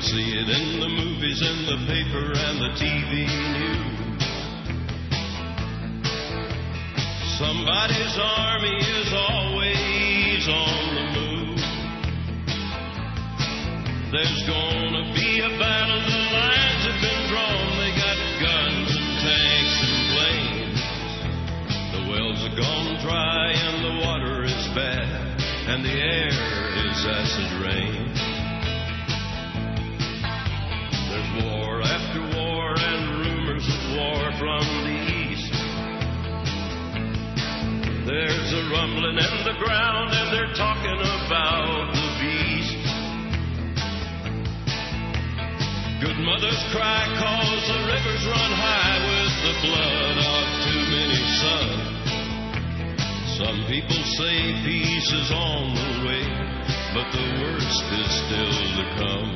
See it in the movies, in the paper, and the TV news. Somebody's army is always on the move. There's gonna be a battle, the lines have been drawn. They got guns and tanks and planes. The wells are gone dry and the water is bad, and the air is acid rain. War after war and rumors of war from the east. There's a rumbling in the ground and they're talking about the beast. Good mothers cry 'cause the rivers run high with the blood of too many sons. Some people say peace is on the way, but the worst is still to come.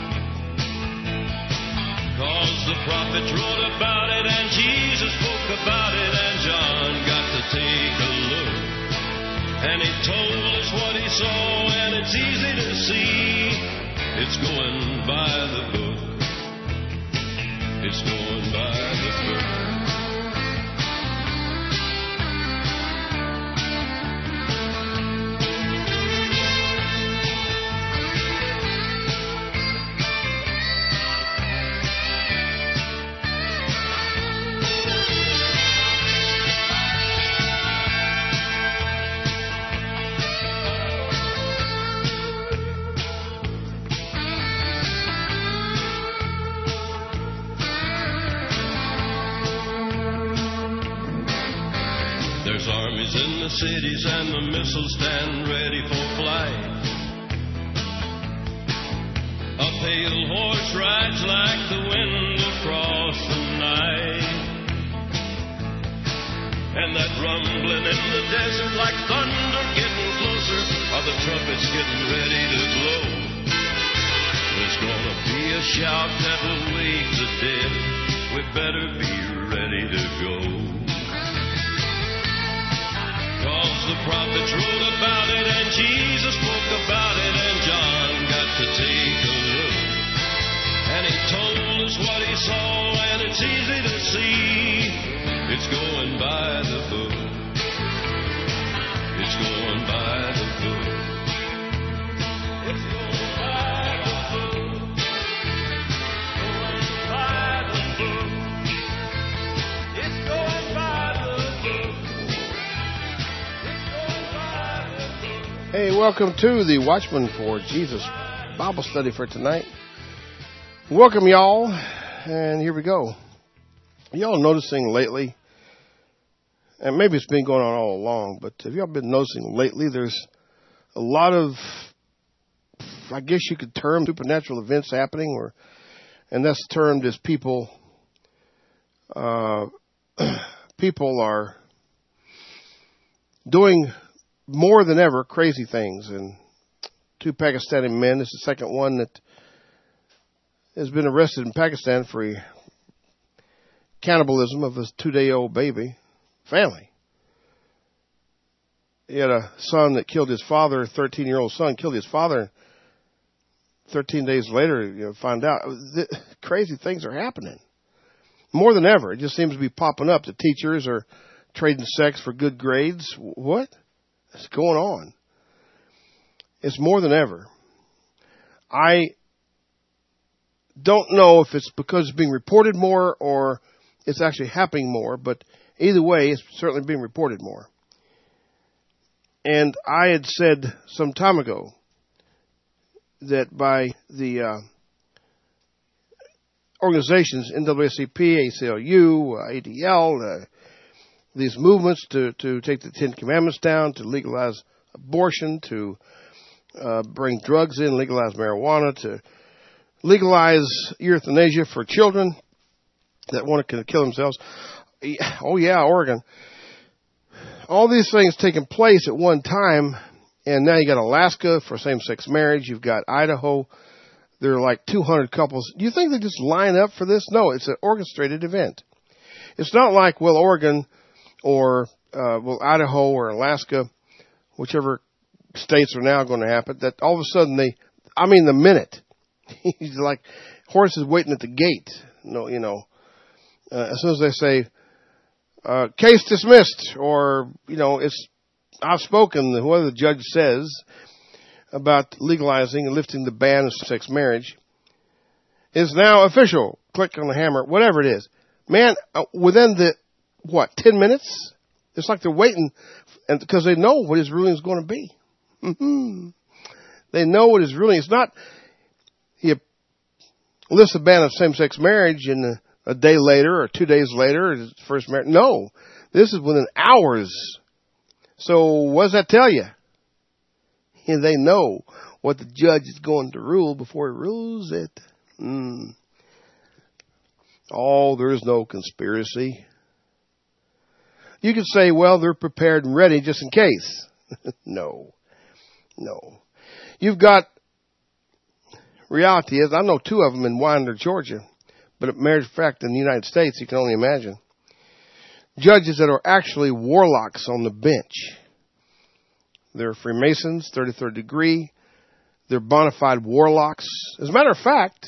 'Cause the prophets wrote about it and Jesus spoke about it, and John got to take a look. And he told us what he saw, and it's easy to see. It's going by the book. It's going by the book. There's armies in the cities and the missiles stand ready for flight. A pale horse rides like the wind across the night. And that rumbling in the desert like thunder getting closer, are the trumpets getting ready to blow. There's gonna be a shout that will wake the dead. We better be ready to go. 'Cause the prophets wrote about it and Jesus spoke about it, and John got to take a look. And he told us what he saw, and it's easy to see. It's going by the book. It's going by the book. It's going by the book. Going by the book. It's going by the book. Hey, welcome to the Watchman for Jesus Bible study for tonight. Welcome, y'all, and here we go. Y'all noticing lately, and maybe it's been going on all along, but have y'all been noticing lately there's a lot of, I guess you could term supernatural events happening, and that's termed as people are doing more than ever crazy things. And two Pakistani men, this is the second one that has been arrested in Pakistan for cannibalism of his 2-day-old baby family. He had a son that killed his father, a 13-year-old son killed his father. 13 days later, find out crazy things are happening. More than ever. It just seems to be popping up. The teachers are trading sex for good grades. What? What's going on? It's more than ever. I don't know if it's because it's being reported more or it's actually happening more, but either way, it's certainly being reported more. And I had said some time ago that by the organizations, NAACP, ACLU, ADL, these movements to take the Ten Commandments down, to legalize abortion, to bring drugs in, legalize marijuana, to legalize euthanasia for children that want to kill themselves. Oh, yeah, Oregon. All these things taking place at one time, and now you got Alaska for same-sex marriage. You've got Idaho. There are like 200 couples. Do you think they just line up for this? No, it's an orchestrated event. It's not like, well, Oregon or, Idaho or Alaska, whichever states are now going to happen, that all of a sudden the minute He's like horses waiting at the gate. No, as soon as they say, case dismissed, or, it's outspoken, whoever the judge says about legalizing and lifting the ban of same-sex marriage is now official. Click on the hammer, whatever it is. Man, within 10 minutes? It's like they're waiting, and because they know what his ruling is going to be. They know what his ruling is. Not, he lifts the ban of same-sex marriage and a day later or 2 days later, his first marriage. No, this is within hours. So what does that tell you? And they know what the judge is going to rule before he rules it. Oh, there is no conspiracy. You could say, well, they're prepared and ready just in case. No. You've got, reality is, I know 2 of them in Winder, Georgia, but as a matter of fact, in the United States, you can only imagine. Judges that are actually warlocks on the bench. They're Freemasons, 33rd degree. They're bona fide warlocks. As a matter of fact,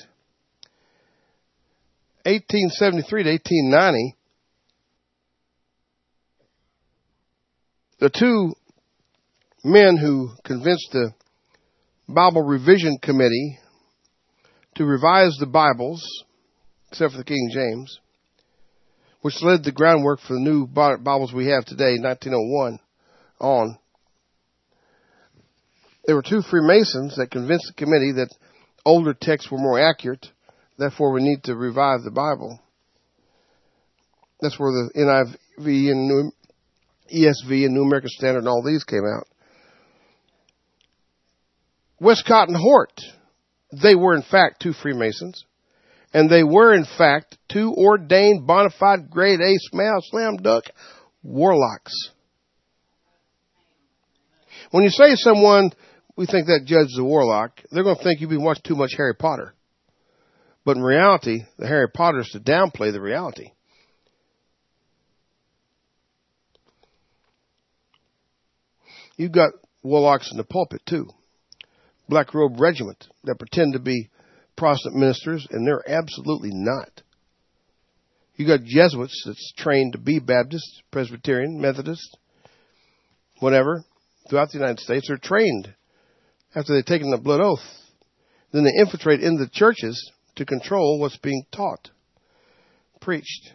1873 to 1890, the 2 men who convinced the Bible Revision Committee to revise the Bibles, except for the King James, which laid the groundwork for the new Bibles we have today, 1901 on. There were 2 Freemasons that convinced the committee that older texts were more accurate, therefore we need to revive the Bible. That's where the NIV and ESV and New American Standard and all these came out. Westcott and Hort, they were in fact 2 Freemasons, and they were in fact 2 ordained, bona fide, grade A, slam dunk warlocks. When you say to someone, we think that judge is a warlock, they're going to think you've been watching too much Harry Potter. But in reality, the Harry Potter is to downplay the reality. You've got warlocks in the pulpit too. Black Robe Regiment that pretend to be Protestant ministers, and they're absolutely not. You got Jesuits that's trained to be Baptist, Presbyterian, Methodist, whatever, throughout the United States. They're trained after they've taken the blood oath. Then they infiltrate into the churches to control what's being taught, preached.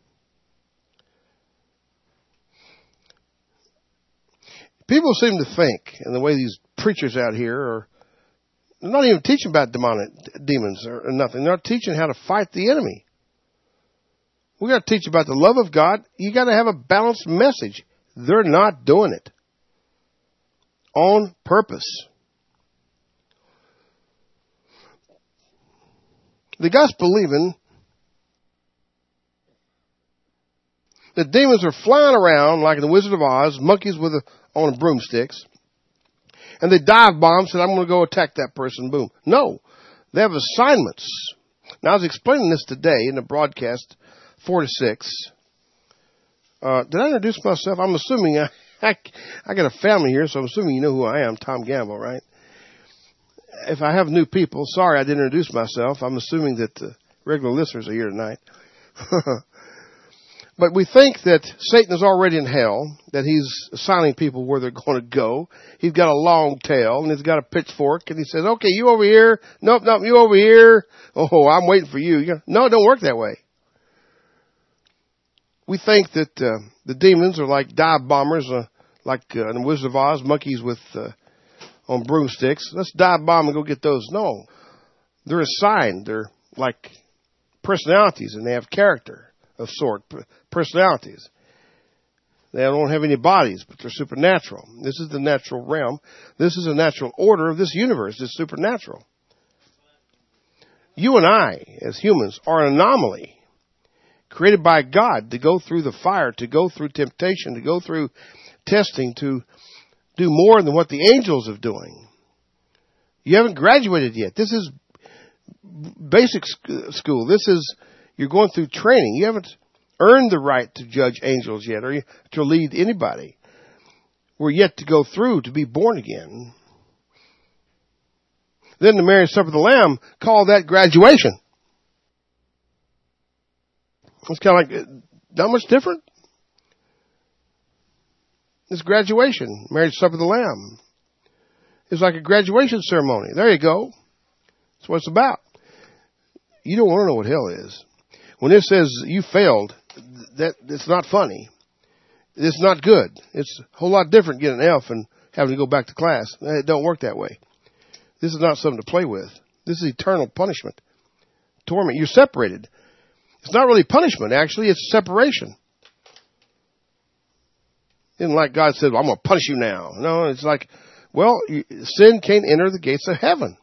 People seem to think, and the way these preachers out here are, they're not even teaching about demons or nothing. They're not teaching how to fight the enemy. We got to teach about the love of God. You got to have a balanced message. They're not doing it on purpose. The guy's believing that demons are flying around like in the Wizard of Oz, monkeys on broomsticks. And they dive bomb, said, I'm going to go attack that person, boom. No, they have assignments. Now, I was explaining this today in the broadcast 4 to 6. Did I introduce myself? I'm assuming I got a family here, so I'm assuming you know who I am, Tom Gamble, right? If I have new people, sorry I didn't introduce myself. I'm assuming that the regular listeners are here tonight. But we think that Satan is already in hell, that he's assigning people where they're going to go. He's got a long tail, and he's got a pitchfork, and he says, okay, you over here. Nope, you over here. Oh, I'm waiting for you. No, it don't work that way. We think that the demons are like dive bombers, like in the Wizard of Oz, monkeys on broomsticks. Let's dive bomb and go get those. No, they're assigned. They're like personalities, and they have character of sort, personalities. They don't have any bodies, but they're supernatural. This is the natural realm. This is a natural order of this universe. It's supernatural. You and I, as humans, are an anomaly created by God to go through the fire, to go through temptation, to go through testing, to do more than what the angels are doing. You haven't graduated yet. This is basic school. This is, you're going through training. You haven't earned the right to judge angels yet, or to lead anybody. We're yet to go through to be born again. Then the marriage supper of the Lamb called that graduation. It's kind of like, not much different. It's graduation, marriage supper of the Lamb. It's like a graduation ceremony. There you go. That's what it's about. You don't want to know what hell is. When it says you failed, it's not funny. It's not good. It's a whole lot different getting an F and having to go back to class. It don't work that way. This is not something to play with. This is eternal punishment. Torment. You're separated. It's not really punishment, actually. It's separation. Isn't like God said, well, I'm going to punish you now. No, it's like, well, sin can't enter the gates of heaven.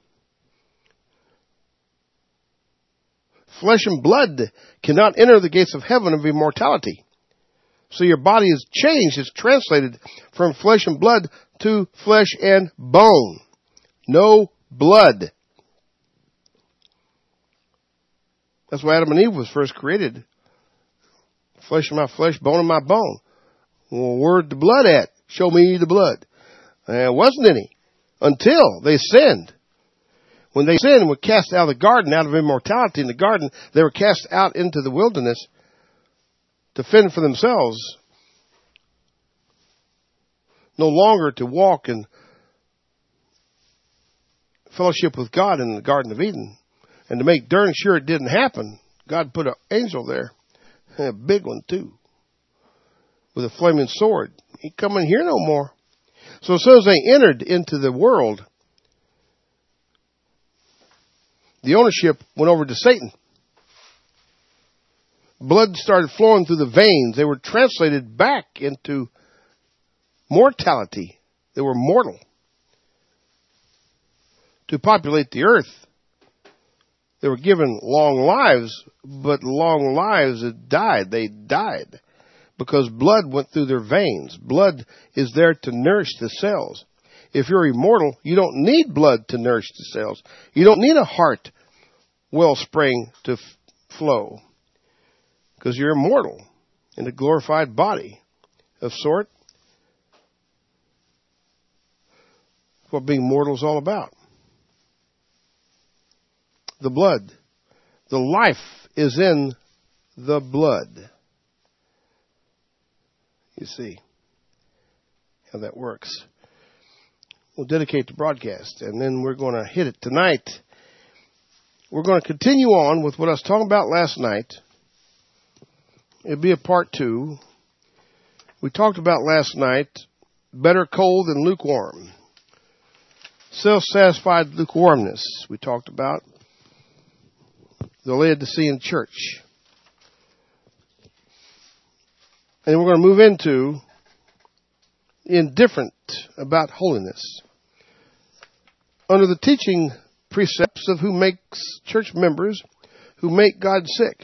Flesh and blood cannot enter the gates of heaven of immortality. So your body is changed. It's translated from flesh and blood to flesh and bone. No blood. That's why Adam and Eve was first created. Flesh of my flesh, bone of my bone. Well, where'd the blood at? Show me the blood. There wasn't any until they sinned. When they sinned and were cast out of the garden, out of immortality in the garden, they were cast out into the wilderness to fend for themselves. No longer to walk in fellowship with God in the Garden of Eden. And to make darn sure it didn't happen, God put an angel there, a big one too, with a flaming sword. He come in here no more. So as soon as they entered into the world, the ownership went over to Satan. Blood started flowing through the veins. They were translated back into mortality. They were mortal. To populate the earth, they were given long lives, but long lives had died. They died because blood went through their veins. Blood is there to nourish the cells. If you're immortal, you don't need blood to nourish the cells. You don't need a heart wellspring to flow because you're immortal in a glorified body of sort. That's what being mortal is all about. The blood. The life is in the blood. You see how that works. We'll dedicate the broadcast, and then we're going to hit it tonight. We're going to continue on with what I was talking about last night. It'll be a part 2. We talked about last night, better cold than lukewarm. Self-satisfied lukewarmness we talked about. The Laodicean church. And we're going to move into indifferent about holiness. Under the teaching precepts of who makes church members who make God sick.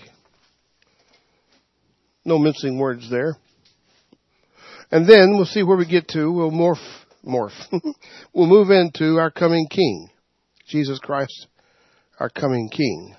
No mincing words there. And then we'll see where we get to. We'll morph. We'll move into our coming King. Jesus Christ, our coming King.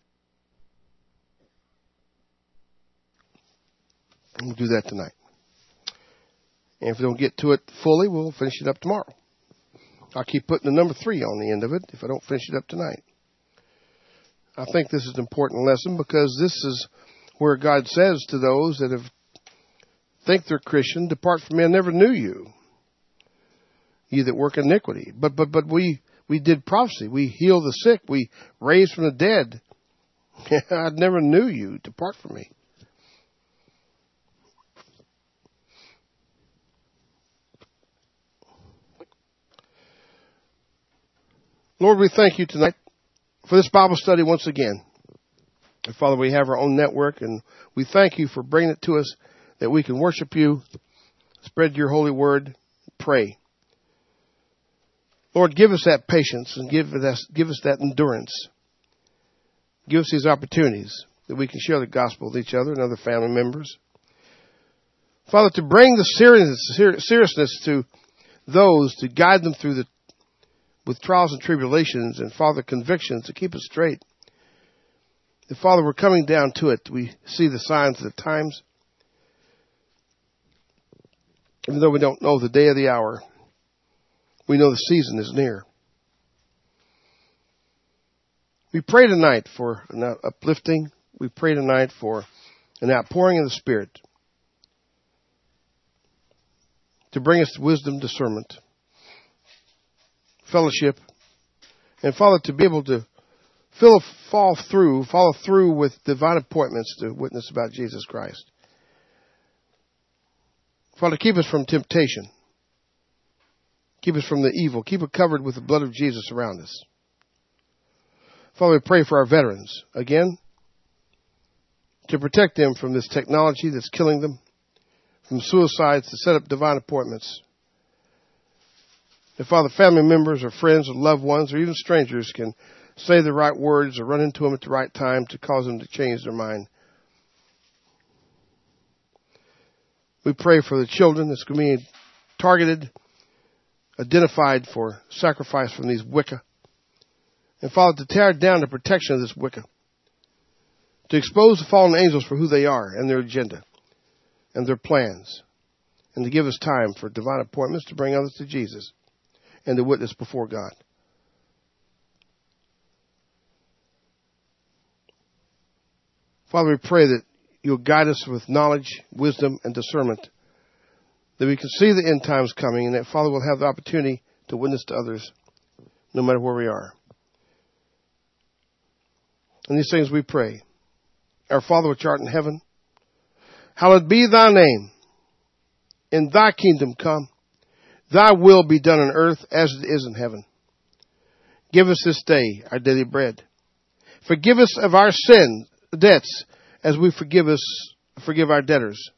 We'll do that tonight. And if we don't get to it fully, we'll finish it up tomorrow. I'll keep putting the number 3 on the end of it if I don't finish it up tonight. I think this is an important lesson because this is where God says to those that think they're Christian, depart from me, I never knew you. You that work iniquity. But we did prophecy. We healed the sick. We raised from the dead. I never knew you. Depart from me. Lord, we thank you tonight for this Bible study once again. And Father, we have our own network, and we thank you for bringing it to us that we can worship you, spread your holy word, pray. Lord, give us that patience and give us that endurance. Give us these opportunities that we can share the gospel with each other and other family members. Father, to bring the seriousness to those, to guide them through with trials and tribulations, and Father, convictions to keep us straight. And Father, we're coming down to it. We see the signs of the times. Even though we don't know the day or the hour, we know the season is near. We pray tonight for an uplifting. We pray tonight for an outpouring of the Spirit to bring us wisdom, discernment, fellowship, and Father, to be able to follow through with divine appointments to witness about Jesus Christ. Father, keep us from temptation. Keep us from the evil. Keep it covered with the blood of Jesus around us. Father, we pray for our veterans, again, to protect them from this technology that's killing them, from suicides, to set up divine appointments. If, Father, family members or friends or loved ones or even strangers can say the right words or run into them at the right time to cause them to change their mind. We pray for the children that's going to be targeted, identified for sacrifice from these Wicca. And, Father, to tear down the protection of this Wicca. To expose the fallen angels for who they are and their agenda and their plans. And to give us time for divine appointments to bring others to Jesus and to witness before God. Father, we pray that you'll guide us with knowledge, wisdom, and discernment, that we can see the end times coming, and that, Father, we'll have the opportunity to witness to others no matter where we are. And these things we pray. Our Father which art in heaven, hallowed be thy name. In thy kingdom come. Thy will be done on earth as it is in heaven. Give us this day our daily bread. Forgive us of our debts as we forgive our debtors.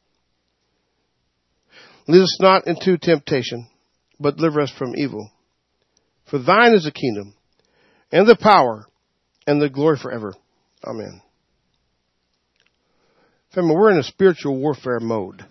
Lead us not into temptation, but deliver us from evil. For thine is the kingdom, and the power, and the glory forever. Amen. Family, we're in a spiritual warfare mode.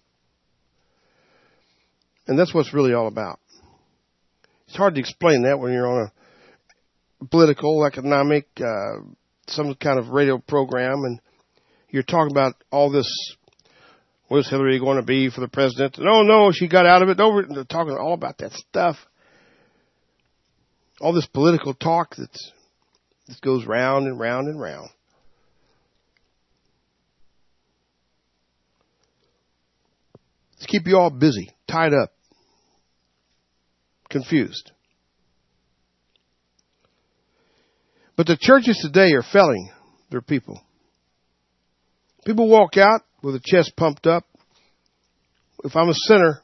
And that's what it's really all about. It's hard to explain that when you're on a political, economic, some kind of radio program, and you're talking about all this. What is Hillary going to be for the president? No, she got out of it. They're talking all about that stuff. All this political talk that goes round and round and round. To keep you all busy, tied up, confused. But the churches today are failing their people. People walk out with a chest pumped up. If I'm a sinner,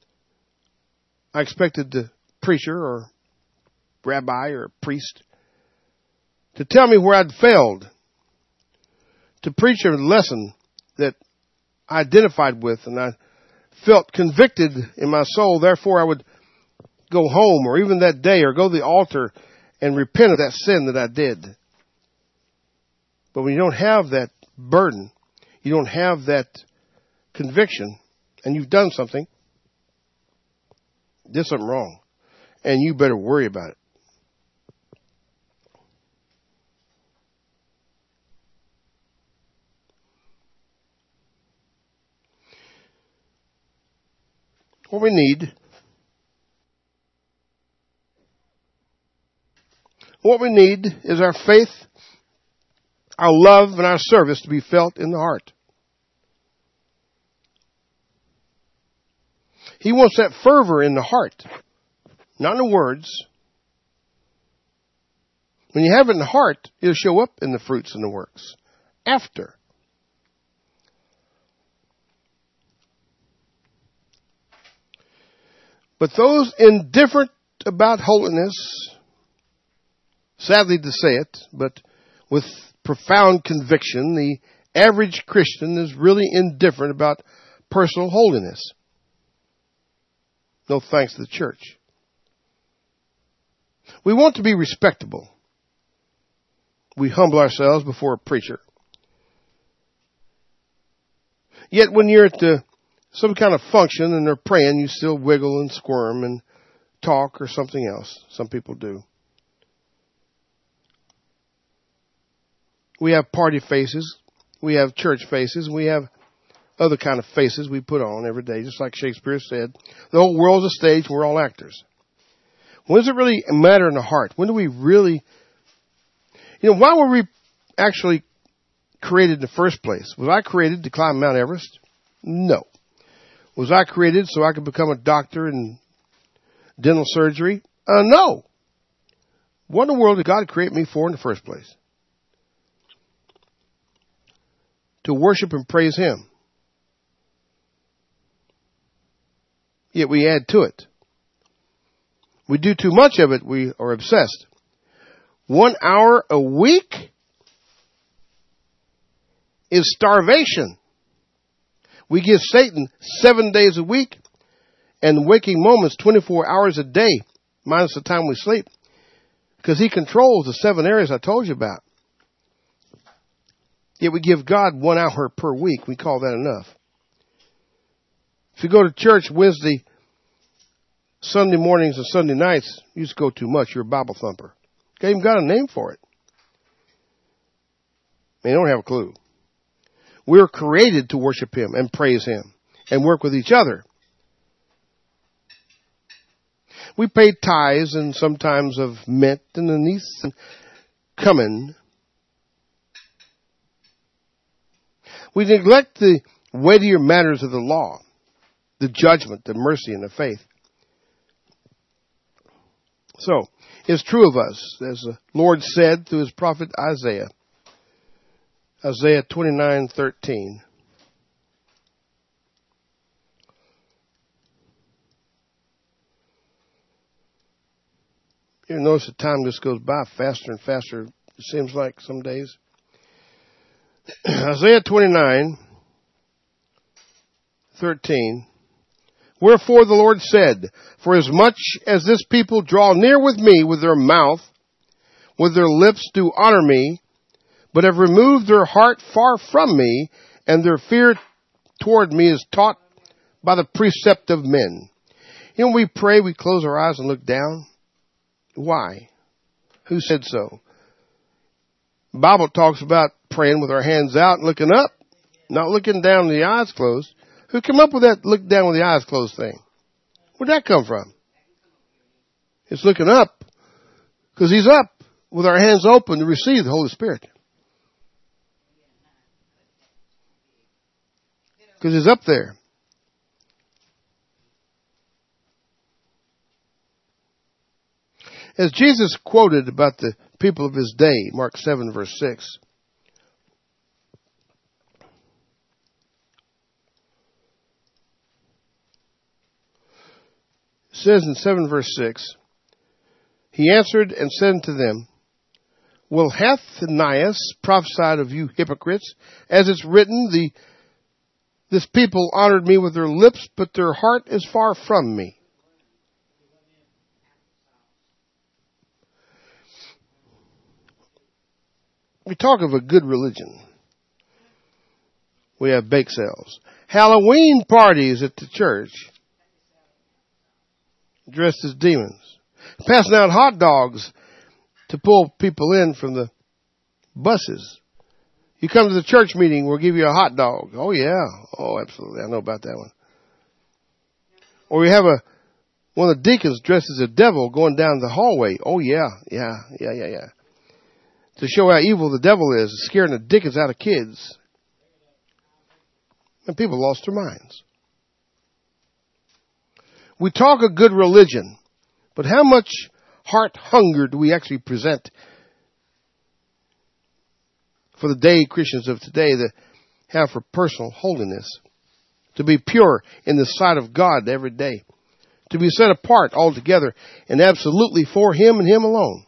I expected the preacher or rabbi or priest to tell me where I'd failed, to preach a lesson that I identified with and I felt convicted in my soul. Therefore, I would go home or even that day or go to the altar and repent of that sin that I did. But when you don't have that burden, you don't have that conviction, and you've done something, there's something wrong, and you better worry about it. What we need is our faith, our love, and our service to be felt in the heart. He wants that fervor in the heart, not in the words. When you have it in the heart, it'll show up in the fruits and the works after. But those indifferent about holiness, sadly to say it, but with profound conviction, the average Christian is really indifferent about personal holiness. No thanks to the church. We want to be respectable. We humble ourselves before a preacher. Yet when you're at some kind of function and they're praying, you still wiggle and squirm and talk or something else. Some people do. We have party faces. We have church faces. We have other kind of faces we put on every day. Just like Shakespeare said, the whole world's a stage and we're all actors. When does it really matter in the heart? When do we really... You know, why were we actually created in the first place? Was I created to climb Mount Everest? No. Was I created so I could become a doctor in dental surgery? No. What in the world did God create me for in the first place? To worship and praise Him. Yet we add to it. We do too much of it, we are obsessed. 1 hour a week is starvation. We give Satan 7 days a week and waking moments 24 hours a day, minus the time we sleep, because he controls the 7 areas I told you about. Yet we give God 1 hour per week. We call that enough. If you go to church Wednesday, Sunday mornings and Sunday nights, you just go too much. You're a Bible thumper. You even got a name for it. They don't have a clue. We're created to worship Him and praise Him and work with each other. We pay tithes and sometimes of mint and anise and cumin. We neglect the weightier matters of the law, the judgment, the mercy, and the faith. So, it's true of us, as the Lord said through His prophet Isaiah. Isaiah 29:13. You notice the time just goes by faster and faster, it seems like some days. Isaiah 29:13. Wherefore the Lord said, for as much as this people draw near with me with their mouth, with their lips do honor me, but have removed their heart far from me, and their fear toward me is taught by the precept of men. You know, when we pray, we close our eyes and look down. Why? Who said so? The Bible talks about praying with our hands out and looking up, not looking down with the eyes closed. Who came up with that look down with the eyes closed thing? Where'd that come from? It's looking up because He's up with our hands open to receive the Holy Spirit. Because He's up there. As Jesus quoted about the people of His day, Mark 7 verse 6, it says in 7 verse 6, He answered and said unto them, well, hath Ananias prophesied of you hypocrites, as it's written, this people honored me with their lips, but their heart is far from me. We talk of a good religion. We have bake sales. Halloween parties at the church. Dressed as demons. Passing out hot dogs to pull people in from the buses. You come to the church meeting, we'll give you a hot dog. Oh yeah. Oh, absolutely. I know about that one. Or we have one of the deacons dressed as a devil going down the hallway. Oh yeah. To show how evil the devil is, scaring the dickens out of kids. And people lost their minds. We talk a good religion, but how much heart hunger do we actually present for the day Christians of today that have for personal holiness? To be pure in the sight of God every day. To be set apart altogether and absolutely for Him and Him alone.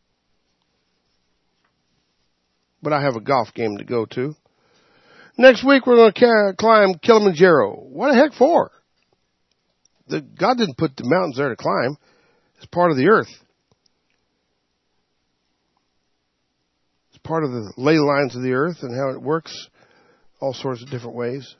But I have a golf game to go to. Next week we're going to climb Kilimanjaro. What the heck for? God didn't put the mountains there to climb. It's part of the earth. It's part of the ley lines of the earth and how it works all sorts of different ways.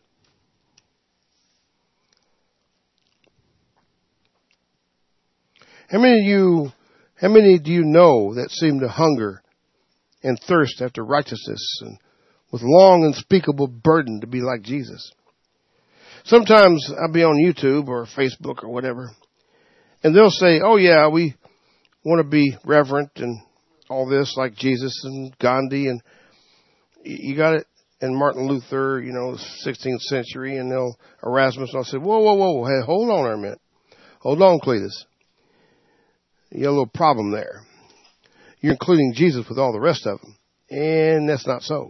How many do you know that seem to hunger and thirst after righteousness and with long unspeakable burden to be like Jesus? Sometimes I'll be on YouTube or Facebook or whatever, and they'll say, oh yeah, we want to be reverent and all this, like Jesus and Gandhi, and you got it. And Martin Luther, 16th century, and Erasmus. And I said, whoa, hey, hold on a minute. Hold on, Cletus. You got a little problem there. You're including Jesus with all the rest of them. And that's not so.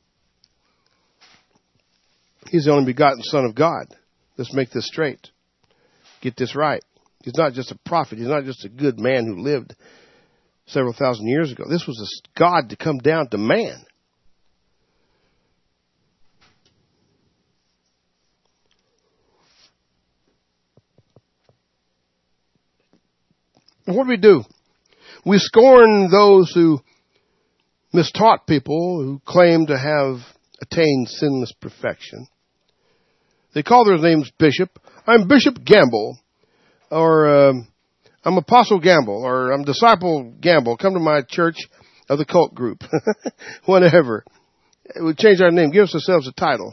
He's the only begotten Son of God. Let's make this straight. Get this right. He's not just a prophet. He's not just a good man who lived several thousand years ago. This was a God to come down to man. And what do? We scorn those who mistaught people who claim to have attained sinless perfection. They call their names Bishop. I'm Bishop Gamble, or I'm Apostle Gamble, or I'm Disciple Gamble. Come to my church of the cult group. Whatever. We change our name. Give ourselves a title.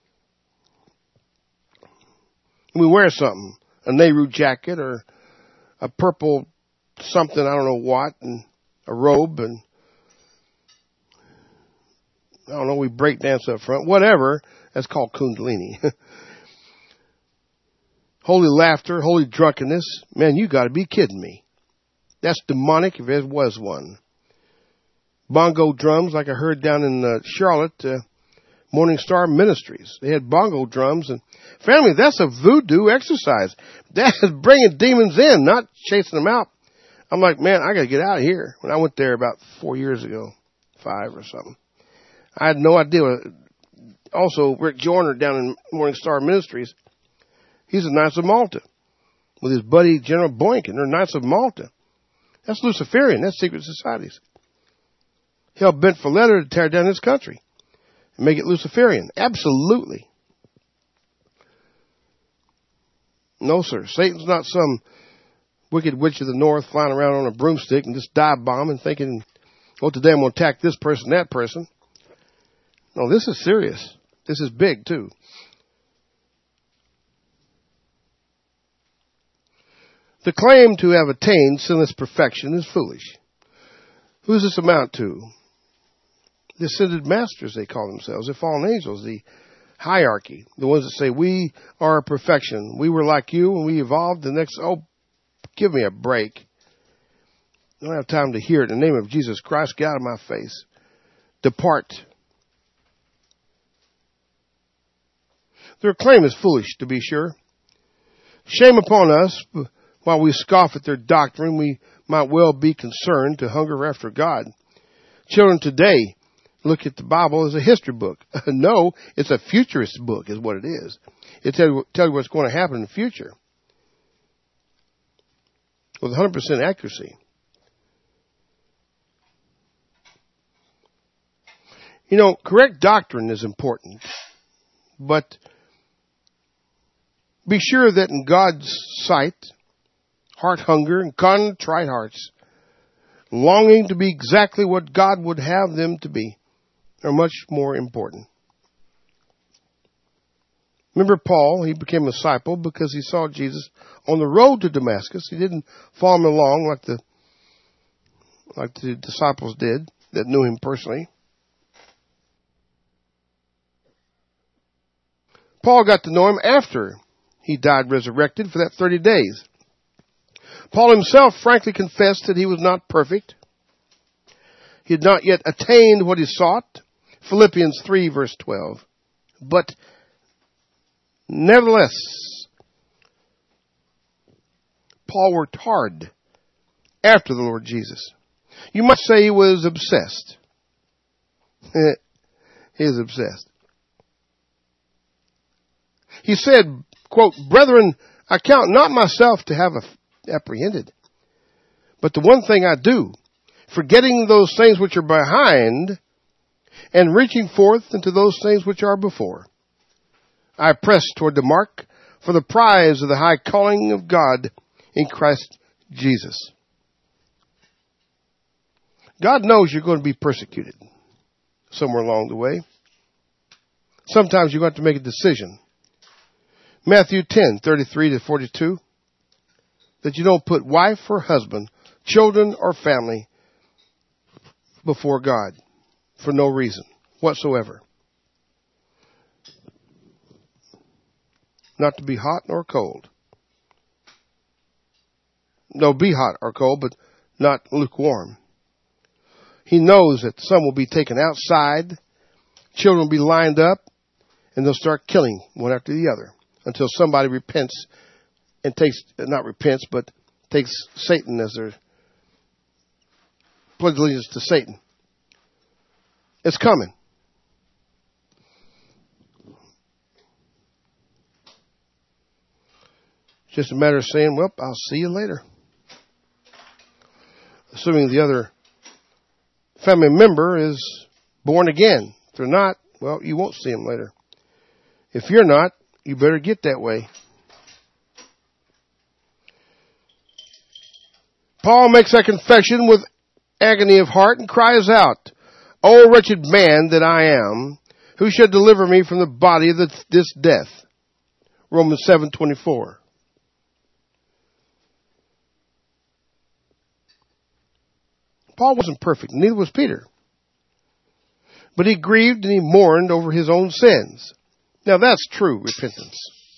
We wear something. A Nehru jacket or a purple something, I don't know what, and a robe, and I don't know, we break dance up front. Whatever. That's called Kundalini. Holy laughter, holy drunkenness. Man, you got to be kidding me. That's demonic if there was one. Bongo drums, like I heard down in Charlotte, Morning Star Ministries. They had bongo drums. And family, that's a voodoo exercise. That is bringing demons in, not chasing them out. I'm like, man, I got to get out of here. When I went there about 4 years ago, 5 or something, I had no idea. Also, Rick Joyner down in Morning Star Ministries, he's a Knights of Malta with his buddy General Boykin. They're Knights of Malta. That's Luciferian. That's secret societies. Hell bent for leather to tear down this country and make it Luciferian. Absolutely. No, sir. Satan's not some wicked witch of the north flying around on a broomstick and just dive bombing thinking, oh, today I'm going to attack this person, that person. No, this is serious. This is big, too. The claim to have attained sinless perfection is foolish. Who does this amount to? The ascended masters, they call themselves. The fallen angels, the hierarchy. The ones that say, we are perfection. We were like you and we evolved. The next, oh, give me a break. I don't have time to hear it. In the name of Jesus Christ, get out of my face. Depart. Their claim is foolish, to be sure. Shame upon us. While we scoff at their doctrine, we might well be concerned to hunger after God. Children today look at the Bible as a history book. No, it's a futurist book is what it is. It tells you what's going to happen in the future with 100% accuracy. Correct doctrine is important, but be sure that in God's sight, heart hunger and contrite hearts, longing to be exactly what God would have them to be, are much more important. Remember Paul, he became a disciple because he saw Jesus on the road to Damascus. He didn't follow him along like the disciples did that knew him personally. Paul got to know him after he died resurrected for that 30 days. Paul himself frankly confessed that he was not perfect. He had not yet attained what he sought. Philippians 3 verse 12. But nevertheless, Paul worked hard after the Lord Jesus. You might say he was obsessed. He is obsessed. He said, quote, brethren, I count not myself to have apprehended, but the one thing I do, forgetting those things which are behind and reaching forth into those things which are before, I press toward the mark for the prize of the high calling of God in Christ Jesus. God knows you're going to be persecuted somewhere along the way. Sometimes you're going to have to make a decision. Matthew 10:33-42. That you don't put wife or husband, children or family before God for no reason whatsoever. Not to be hot nor cold. No, be hot or cold, but not lukewarm. He knows that some will be taken outside, children will be lined up, and they'll start killing one after the other until somebody repents and takes Satan as their pledge allegiance to Satan. It's coming. It's just a matter of saying, well, I'll see you later. Assuming the other family member is born again. If they're not, well, you won't see them later. If you're not, you better get that way. Paul makes that confession with agony of heart and cries out, "O wretched man that I am, who shall deliver me from the body of this death?" Romans 7:24. Paul wasn't perfect, neither was Peter. But he grieved and he mourned over his own sins. Now that's true repentance.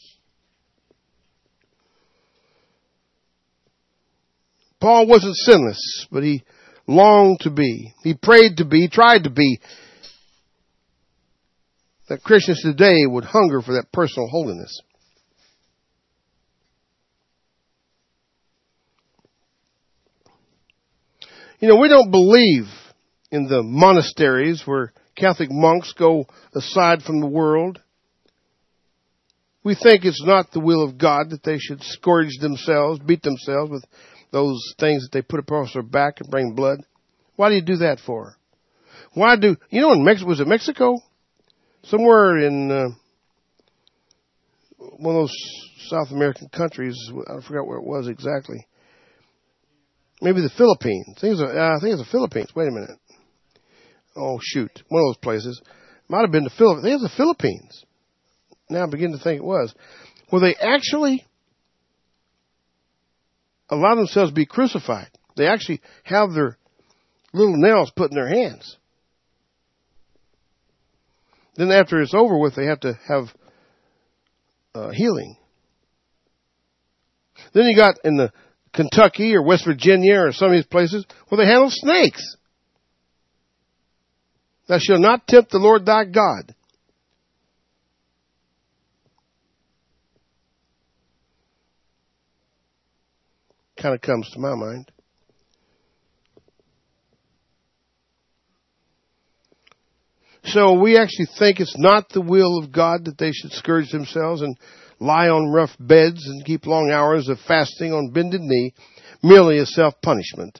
Paul wasn't sinless, but he longed to be. He prayed to be, tried to be. That Christians today would hunger for that personal holiness. You know, we don't believe in the monasteries where Catholic monks go aside from the world. We think it's not the will of God that they should scourge themselves, beat themselves with those things that they put across their back and bring blood. Why do you do that for? In Mexico, was it Mexico? Somewhere in one of those South American countries, I forgot where it was exactly. Maybe the Philippines. I think it's the Philippines. Wait a minute. Oh, shoot. One of those places. Might have been the Philippines. I think it was the Philippines. Now I begin to think it was. Where they actually allow themselves to be crucified. They actually have their little nails put in their hands. Then after it's over with, they have to have healing. Then you got in the Kentucky or West Virginia or some of these places where they handle snakes. Thou shalt not tempt the Lord thy God. Kind of comes to my mind. So we actually think it's not the will of God that they should scourge themselves and lie on rough beds and keep long hours of fasting on bended knee, merely as self-punishment.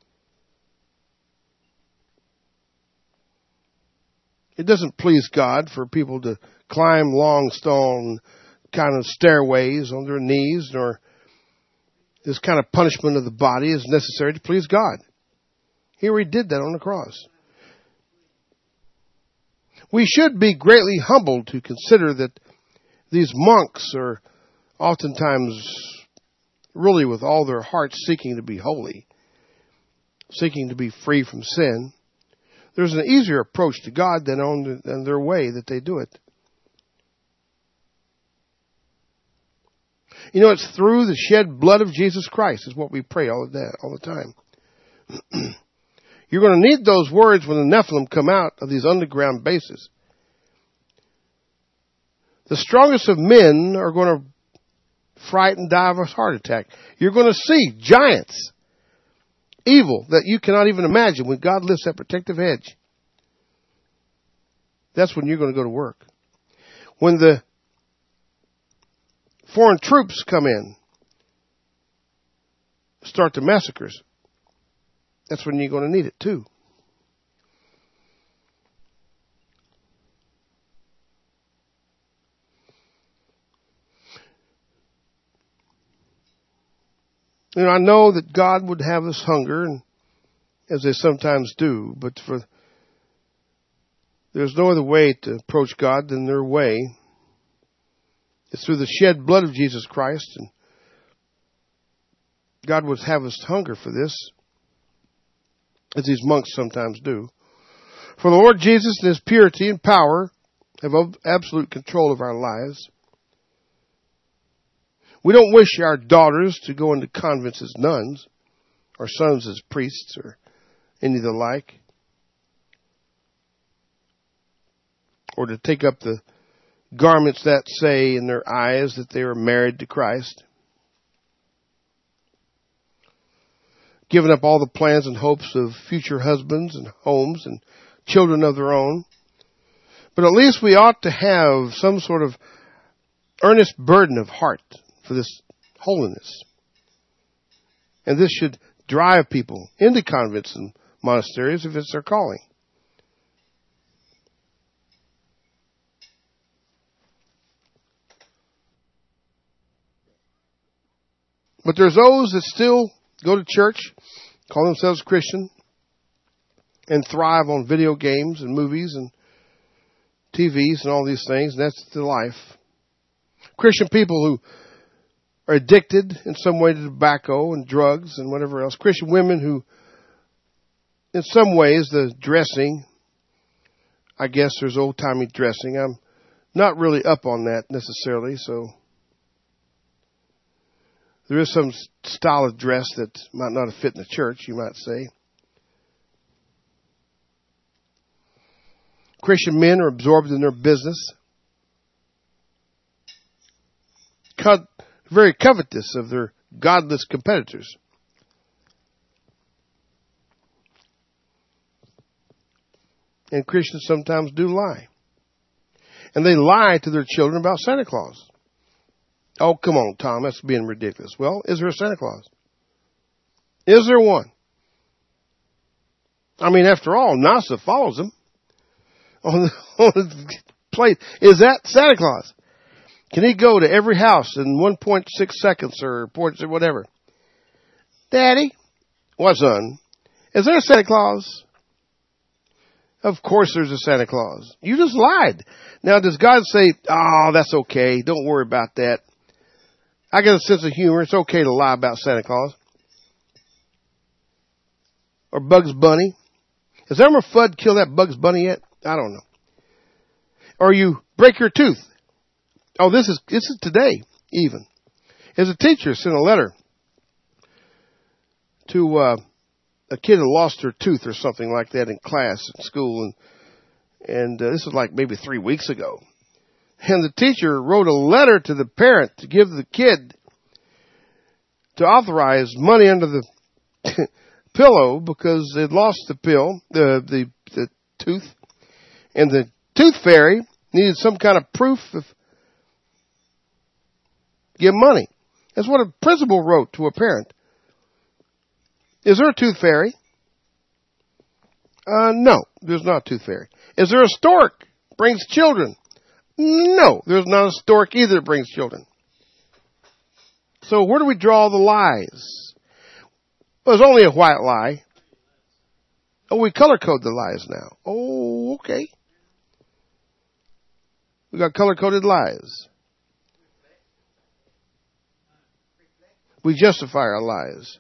It doesn't please God for people to climb long stone kind of stairways on their knees, nor this kind of punishment of the body is necessary to please God. Here he did that on the cross. We should be greatly humbled to consider that these monks are oftentimes really with all their hearts seeking to be holy, seeking to be free from sin. There's an easier approach to God than their way that they do it. You know, it's through the shed blood of Jesus Christ is what we pray all the time. You're going to need those words when the Nephilim come out of these underground bases. The strongest of men are going to frighten, die of a heart attack. You're going to see giants, evil that you cannot even imagine when God lifts that protective hedge. That's when you're going to go to work. When the foreign troops come in, start the massacres, that's when you're going to need it too. You know, I know that God would have us hunger, and as they sometimes do, but there's no other way to approach God than their way. It's through the shed blood of Jesus Christ, and God would have us hunger for this. as these monks sometimes do. For the Lord Jesus in His purity and power have absolute control of our lives. We don't wish our daughters to go into convents as nuns, or sons as priests, or any of the like, or to take up the garments that say in their eyes that they are married to Christ, giving up all the plans and hopes of future husbands and homes and children of their own. But at least we ought to have some sort of earnest burden of heart for this holiness. And this should drive people into convents and monasteries if it's their calling. But there's those that still go to church, call themselves Christian, and thrive on video games and movies and TVs and all these things. And that's their life. Christian people who are addicted in some way to tobacco and drugs and whatever else. Christian women who, in some ways, the dressing, I guess there's old-timey dressing. I'm not really up on that necessarily, so there is some style of dress that might not have fit in the church, you might say. Christian men are absorbed in their business, very covetous of their godless competitors. And Christians sometimes do lie. And they lie to their children about Santa Claus. Oh, come on, Tom, that's being ridiculous. Well, is there a Santa Claus? Is there one? I mean, after all, NASA follows him on the plate. Is that Santa Claus? Can he go to every house in 1.6 seconds or whatever? Daddy, what, son? Is there a Santa Claus? Of course there's a Santa Claus. You just lied. Now, does God say, oh, that's okay, don't worry about that? I got a sense of humor. It's okay to lie about Santa Claus. Or Bugs Bunny. Has Elmer Fudd killed that Bugs Bunny yet? I don't know. Or you break your tooth. Oh, this is today, even. As a teacher sent a letter to a kid who lost her tooth or something like that in class at school, and this was like maybe 3 weeks ago. And the teacher wrote a letter to the parent to give the kid to authorize money under the pillow because they'd lost the tooth, and the tooth fairy needed some kind of proof of give money. That's what a principal wrote to a parent. Is there a tooth fairy? No, there's not a tooth fairy. Is there a stork? Brings children? No, there's not a stork either that brings children. So where do we draw the lies? Well, there's only a white lie. Oh, we color code the lies now. Oh, okay. We got color coded lies. We justify our lies.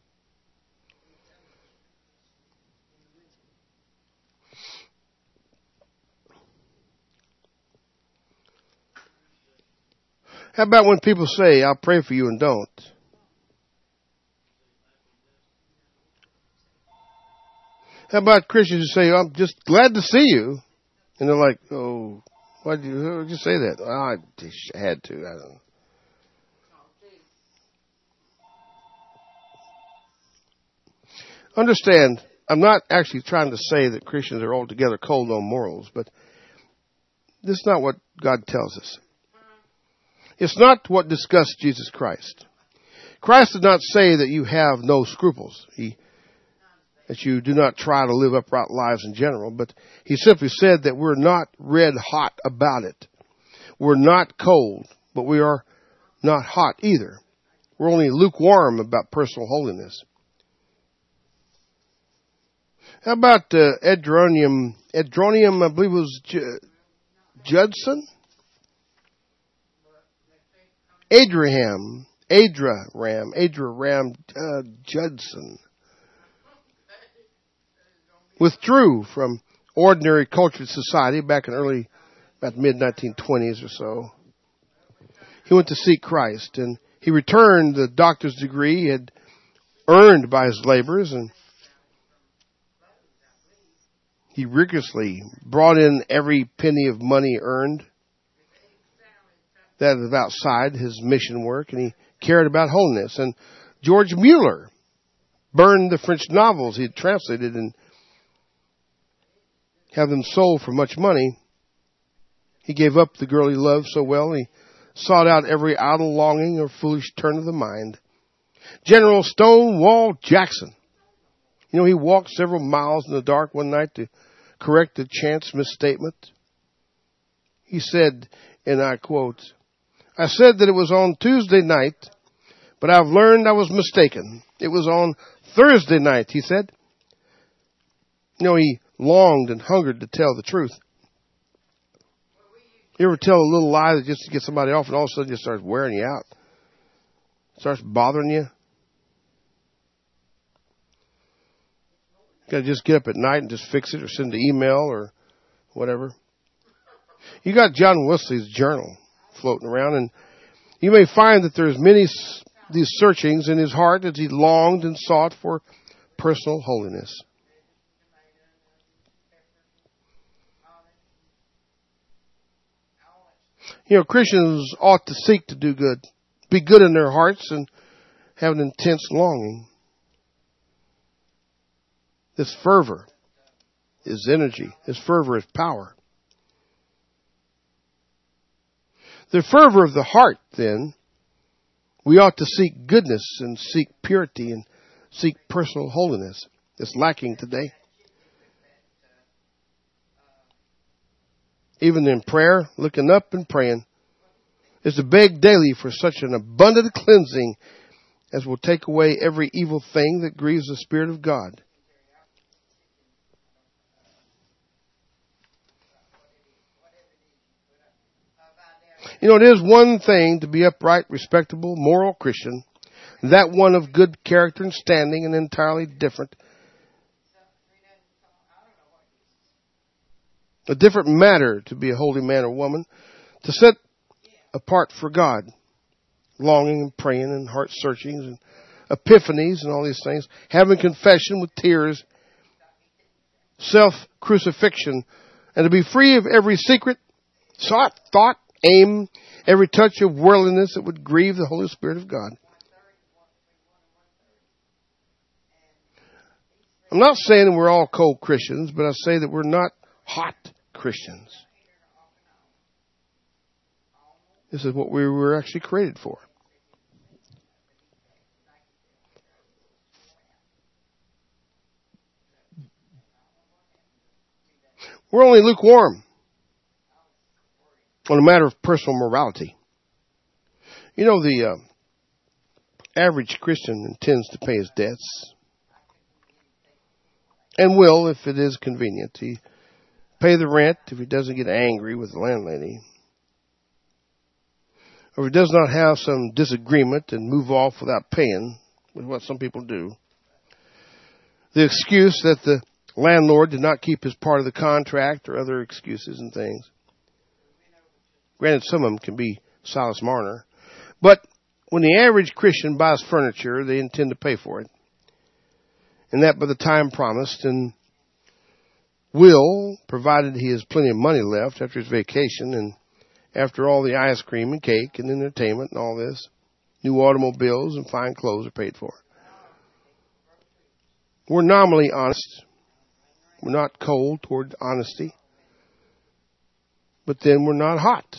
How about when people say, I'll pray for you and don't? How about Christians who say, I'm just glad to see you? And they're like, oh, why'd you say that? Oh, I just had to. I don't know. Understand, I'm not actually trying to say that Christians are altogether cold on morals, but this is not what God tells us. It's not what disgusts Jesus Christ. Christ did not say that you have no scruples, that you do not try to live upright lives in general, but he simply said that we're not red hot about it. We're not cold, but we are not hot either. We're only lukewarm about personal holiness. How about Adronium, I believe it was Judson? Adraham Judson. withdrew from ordinary cultured society back in about mid-1920s or so. He went to seek Christ, and he returned the doctor's degree he had earned by his labors, and he rigorously brought in every penny of money earned. That was outside his mission work, and he cared about holiness. And George Mueller burned the French novels he had translated and had them sold for much money. He gave up the girl he loved so well, and he sought out every idle longing or foolish turn of the mind. General Stonewall Jackson. He walked several miles in the dark one night to correct a chance misstatement. He said, and I quote, "I said that it was on Tuesday night, but I've learned I was mistaken. It was on Thursday night," he said. He longed and hungered to tell the truth. You ever tell a little lie just to get somebody off, and all of a sudden it just starts wearing you out? Starts bothering you? You got to just get up at night and just fix it or send an email or whatever. You got John Wesley's journal floating around, and you may find that there's many these searchings in his heart as he longed and sought for personal holiness. Christians ought to seek to do good, be good in their hearts, and have an intense longing. This fervor is energy. This fervor is power. The fervor of the heart, then, we ought to seek goodness and seek purity and seek personal holiness. It's lacking today. Even in prayer, looking up and praying, is to beg daily for such an abundant cleansing as will take away every evil thing that grieves the Spirit of God. It is one thing to be upright, respectable, moral Christian, that one of good character and standing, and entirely different. A different matter to be a holy man or woman, to set apart for God, longing and praying and heart searchings and epiphanies and all these things, having confession with tears, self-crucifixion, and to be free of every secret, thought, aim, every touch of worldliness that would grieve the Holy Spirit of God. I'm not saying that we're all cold Christians, but I say that we're not hot Christians. This is what we were actually created for. We're only lukewarm on a matter of personal morality. The average Christian intends to pay his debts and will, if it is convenient. He pay the rent if he doesn't get angry with the landlady, or if he does not have some disagreement and move off without paying, with what some people do. The excuse that the landlord did not keep his part of the contract, or other excuses and things. Granted, some of them can be Silas Marner. But when the average Christian buys furniture, they intend to pay for it. And that by the time promised, and will, provided he has plenty of money left after his vacation and after all the ice cream and cake and entertainment and all this. New automobiles and fine clothes are paid for. We're nominally honest. We're not cold toward honesty. But then we're not hot.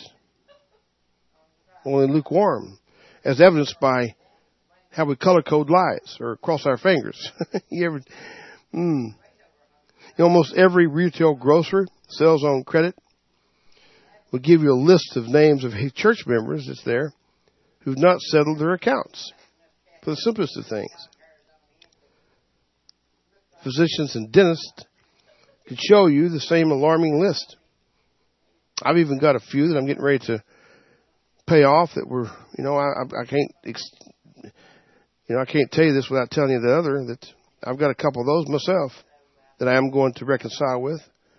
Only lukewarm. As evidenced by how we color code lies or cross our fingers. Almost every retail grocer sells on credit will give you a list of names of church members that's there who've not settled their accounts for the simplest of things. Physicians and dentists could show you the same alarming list. I've even got a few that I'm getting ready to pay off that were, I can't tell you this without telling you the other, that I've got a couple of those myself that I am going to reconcile with.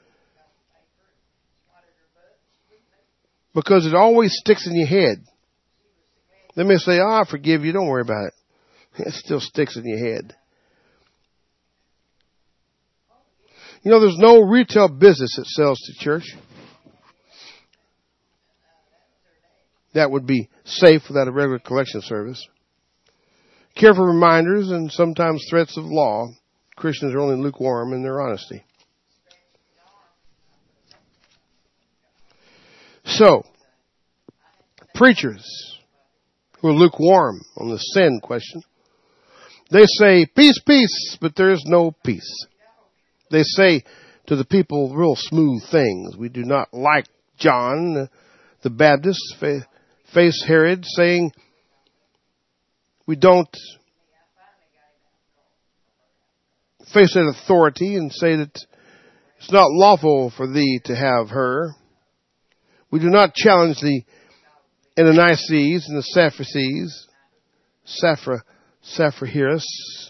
Because it always sticks in your head. They may say, I forgive you, don't worry about it. It still sticks in your head. You know, there's no retail business that sells to church that would be safe without a regular collection service. Careful reminders and sometimes threats of law. Christians are only lukewarm in their honesty. So, preachers who are lukewarm on the sin question, they say, peace, peace, but there is no peace. They say to the people real smooth things. We do not like John the Baptist face Herod saying we don't face that authority and say that it's not lawful for thee to have her. We do not challenge the Ananias and the Sapphires, Sapphires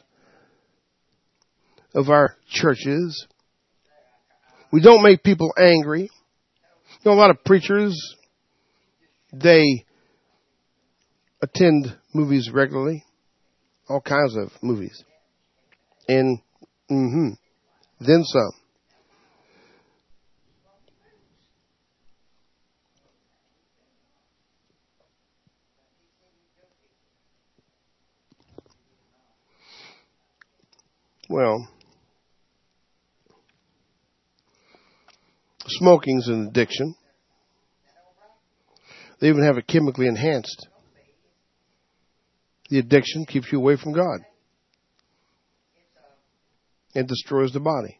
of our churches. We don't make people angry. You know, a lot of preachers, they attend movies regularly, all kinds of movies, and then some. Well, smoking's an addiction. They even have it chemically enhanced. The addiction keeps you away from God. It destroys the body.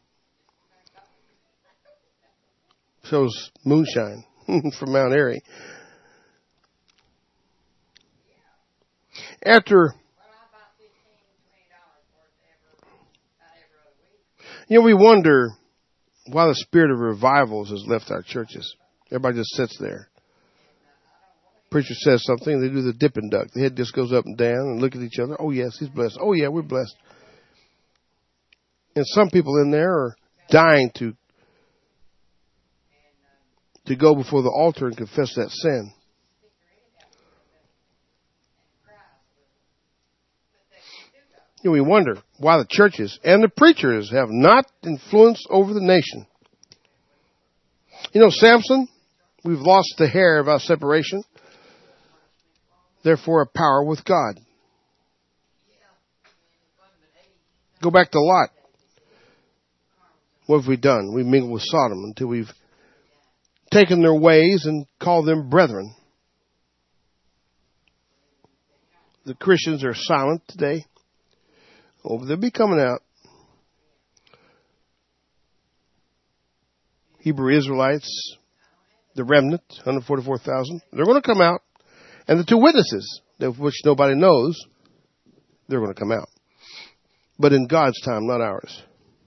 Shows moonshine from Mount Airy. After, we wonder why the spirit of revivals has left our churches. Everybody just sits there. Preacher says something, they do the dip and duck. The head just goes up and down and look at each other. Oh, yes, he's blessed. Oh, yeah, we're blessed. And some people in there are dying to go before the altar and confess that sin. We wonder why the churches and the preachers have not influence over the nation. Samson, we've lost the hair of our separation. Therefore, a power with God. Go back to Lot. What have we done? We mingled with Sodom until we've taken their ways and called them brethren. The Christians are silent today. Oh, they'll be coming out. Hebrew Israelites, the remnant, 144,000, they're going to come out. And the two witnesses, of which nobody knows, they're going to come out. But in God's time, not ours.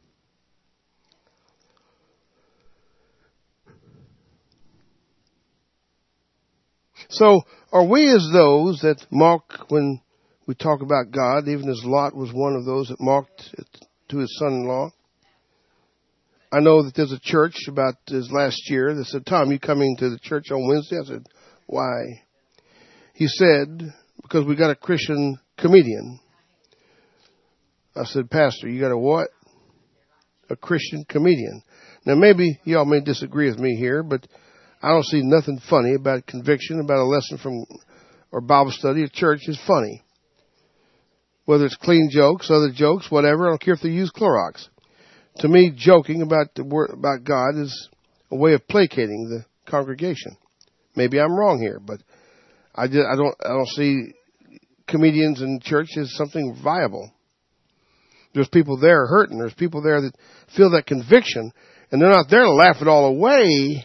So, are we as those that mock when we talk about God, even as Lot was one of those that mocked to his son-in-law? I know that there's a church about this last year that said, Tom, you coming to the church on Wednesday? I said, why? He said, because we got a Christian comedian. I said, Pastor, you got a what? A Christian comedian. Now, maybe y'all may disagree with me here, but I don't see nothing funny about conviction, about a lesson from, or Bible study at church is funny. Whether it's clean jokes, other jokes, whatever, I don't care if they use Clorox. To me, joking about the word, about God is a way of placating the congregation. Maybe I'm wrong here, but I don't see comedians in church as something viable. There's people there hurting. There's people there that feel that conviction, and they're not there to laugh it all away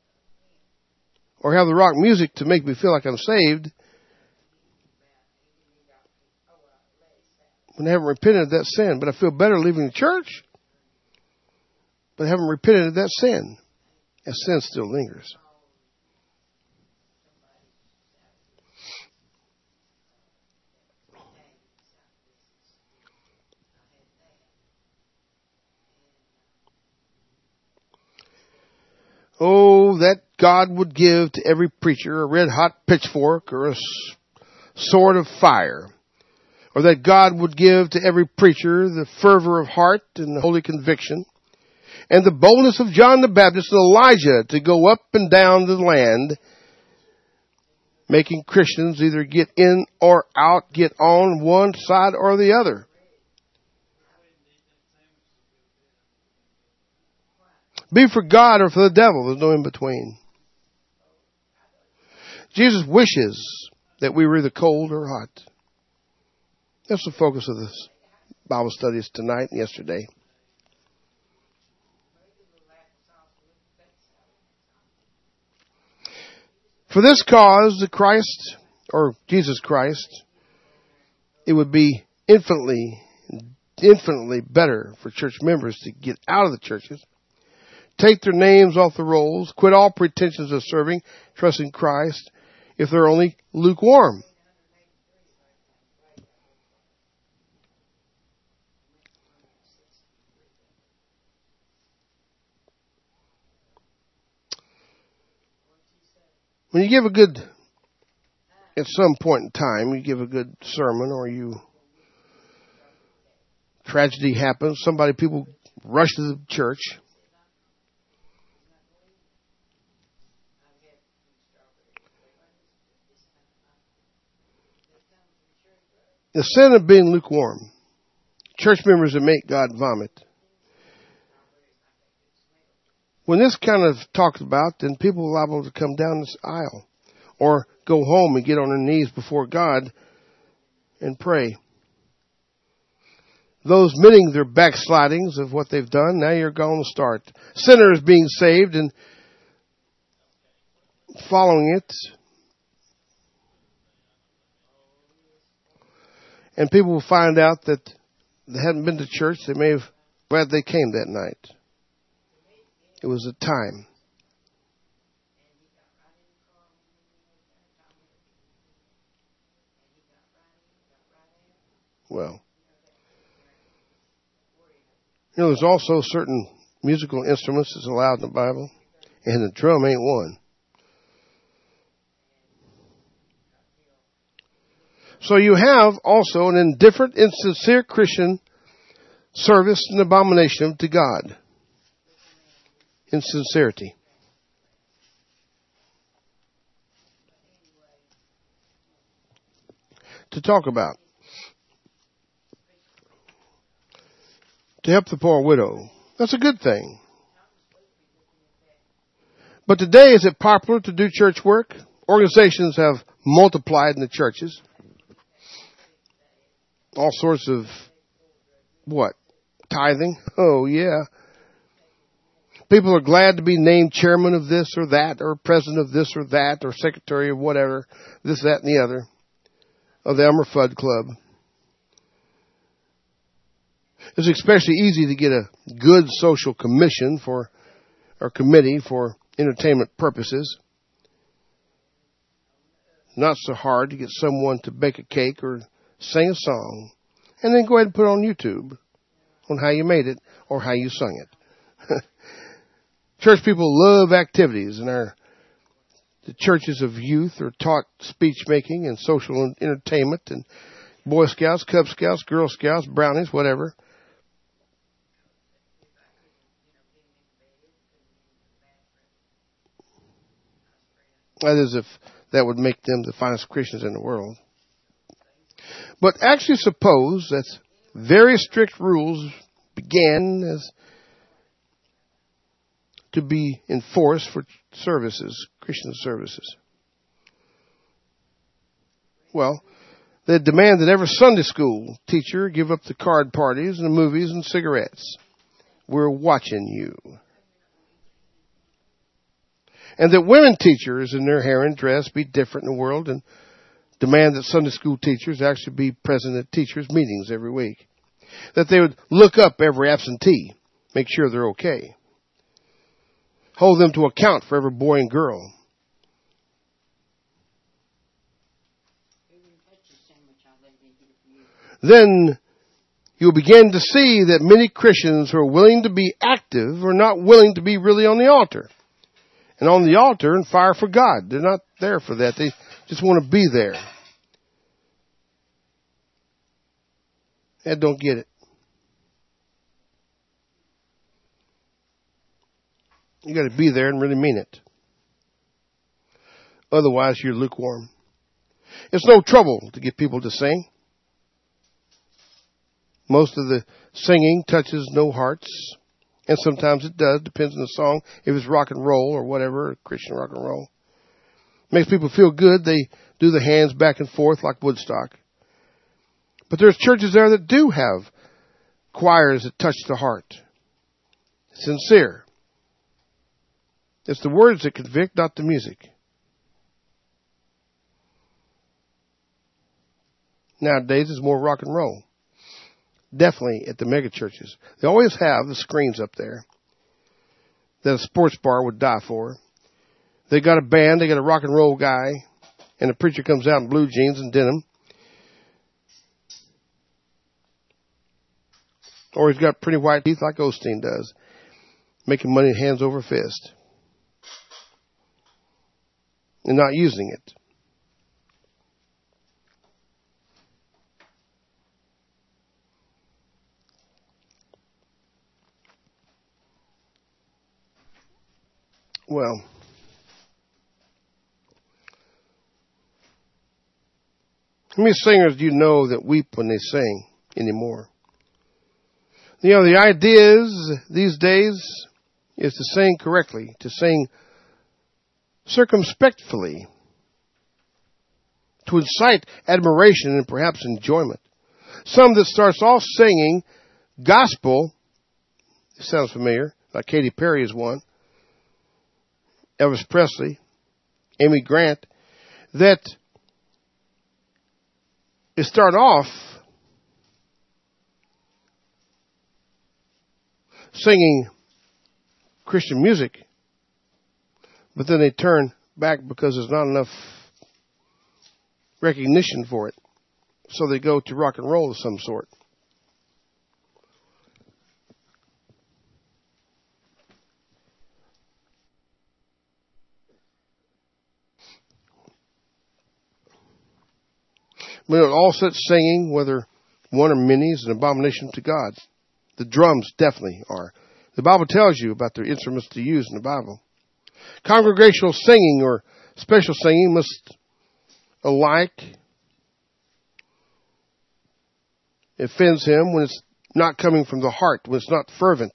or have the rock music to make me feel like I'm saved. When I haven't repented of that sin, but I feel better leaving the church, but I haven't repented of that sin. That sin still lingers. Oh, that God would give to every preacher a red-hot pitchfork or a sword of fire. Or that God would give to every preacher the fervor of heart and the holy conviction and the boldness of John the Baptist and Elijah to go up and down the land, making Christians either get in or out, get on one side or the other. Be for God or for the devil. There's no in between. Jesus wishes that we were either cold or hot. That's the focus of this Bible studies tonight and yesterday. For this cause, the Christ, or Jesus Christ, it would be infinitely better for church members to get out of the churches, take their names off the rolls, quit all pretensions of serving, trusting Christ, if they're only lukewarm. When you give at some point in time, you give a good sermon or tragedy happens, people rush to the church. The sin of being lukewarm. Church members that make God vomit. When this kind of talked about, then people are liable to come down this aisle or go home and get on their knees before God and pray. Those admitting their backslidings of what they've done, now you're going to start. Sinners being saved and following it. And people will find out that they hadn't been to church. They may have glad they came that night. It was a time. Well, there's also certain musical instruments that's allowed in the Bible, and the drum ain't one. So you have also an indifferent, insincere Christian service and abomination to God. Insincerity. To talk about. To help the poor widow. That's a good thing. But today, is it popular to do church work? Organizations have multiplied in the churches. All sorts of, what? Tithing? Oh, yeah. People are glad to be named chairman of this or that, or president of this or that, or secretary of whatever, this, that, and the other, of the Elmer Fudd Club. It's especially easy to get a good social commission or committee for entertainment purposes. Not so hard to get someone to bake a cake or sing a song, and then go ahead and put it on YouTube on how you made it or how you sung it. Church people love activities, and the churches of youth are taught speech making and social entertainment and Boy Scouts, Cub Scouts, Girl Scouts, Brownies, whatever. That is, if that would make them the finest Christians in the world. But actually suppose that very strict rules began as to be enforced for services, Christian services. Well, they demand that every Sunday school teacher give up the card parties and the movies and cigarettes. We're watching you. And that women teachers in their hair and dress be different in the world, and demand that Sunday school teachers actually be present at teachers' meetings every week. That they would look up every absentee, make sure they're okay. Hold them to account for every boy and girl. Then you'll begin to see that many Christians who are willing to be active are not willing to be really on the altar. and on the altar and fire for God. They're not there for that. They just want to be there. And don't get it. You got to be there and really mean it. Otherwise, you're lukewarm. It's no trouble to get people to sing. Most of the singing touches no hearts. And sometimes it does. Depends on the song. If it's rock and roll or whatever, Christian rock and roll. Makes people feel good. They do the hands back and forth like Woodstock. But there's churches there that do have choirs that touch the heart. Sincere. It's the words that convict, not the music. Nowadays, it's more rock and roll. Definitely at the mega churches. They always have the screens up there that a sports bar would die for. They got a band, they got a rock and roll guy, and the preacher comes out in blue jeans and denim. Or he's got pretty white teeth like Osteen does, making money hands over fist. And not using it. Well, how many singers do you know that weep when they sing anymore? You know, the idea is, these days, is to sing correctly, to sing circumspectfully, to incite admiration and perhaps enjoyment. Some that starts off singing gospel, it sounds familiar, like Katy Perry is one, Elvis Presley, Amy Grant, that they start off singing Christian music, but then they turn back because there's not enough recognition for it. So they go to rock and roll of some sort. But all such singing, whether one or many, is an abomination to God. The drums definitely are. The Bible tells you about the instruments to use in the Bible. Congregational singing or special singing must alike offends him when it's not coming from the heart, when it's not fervent.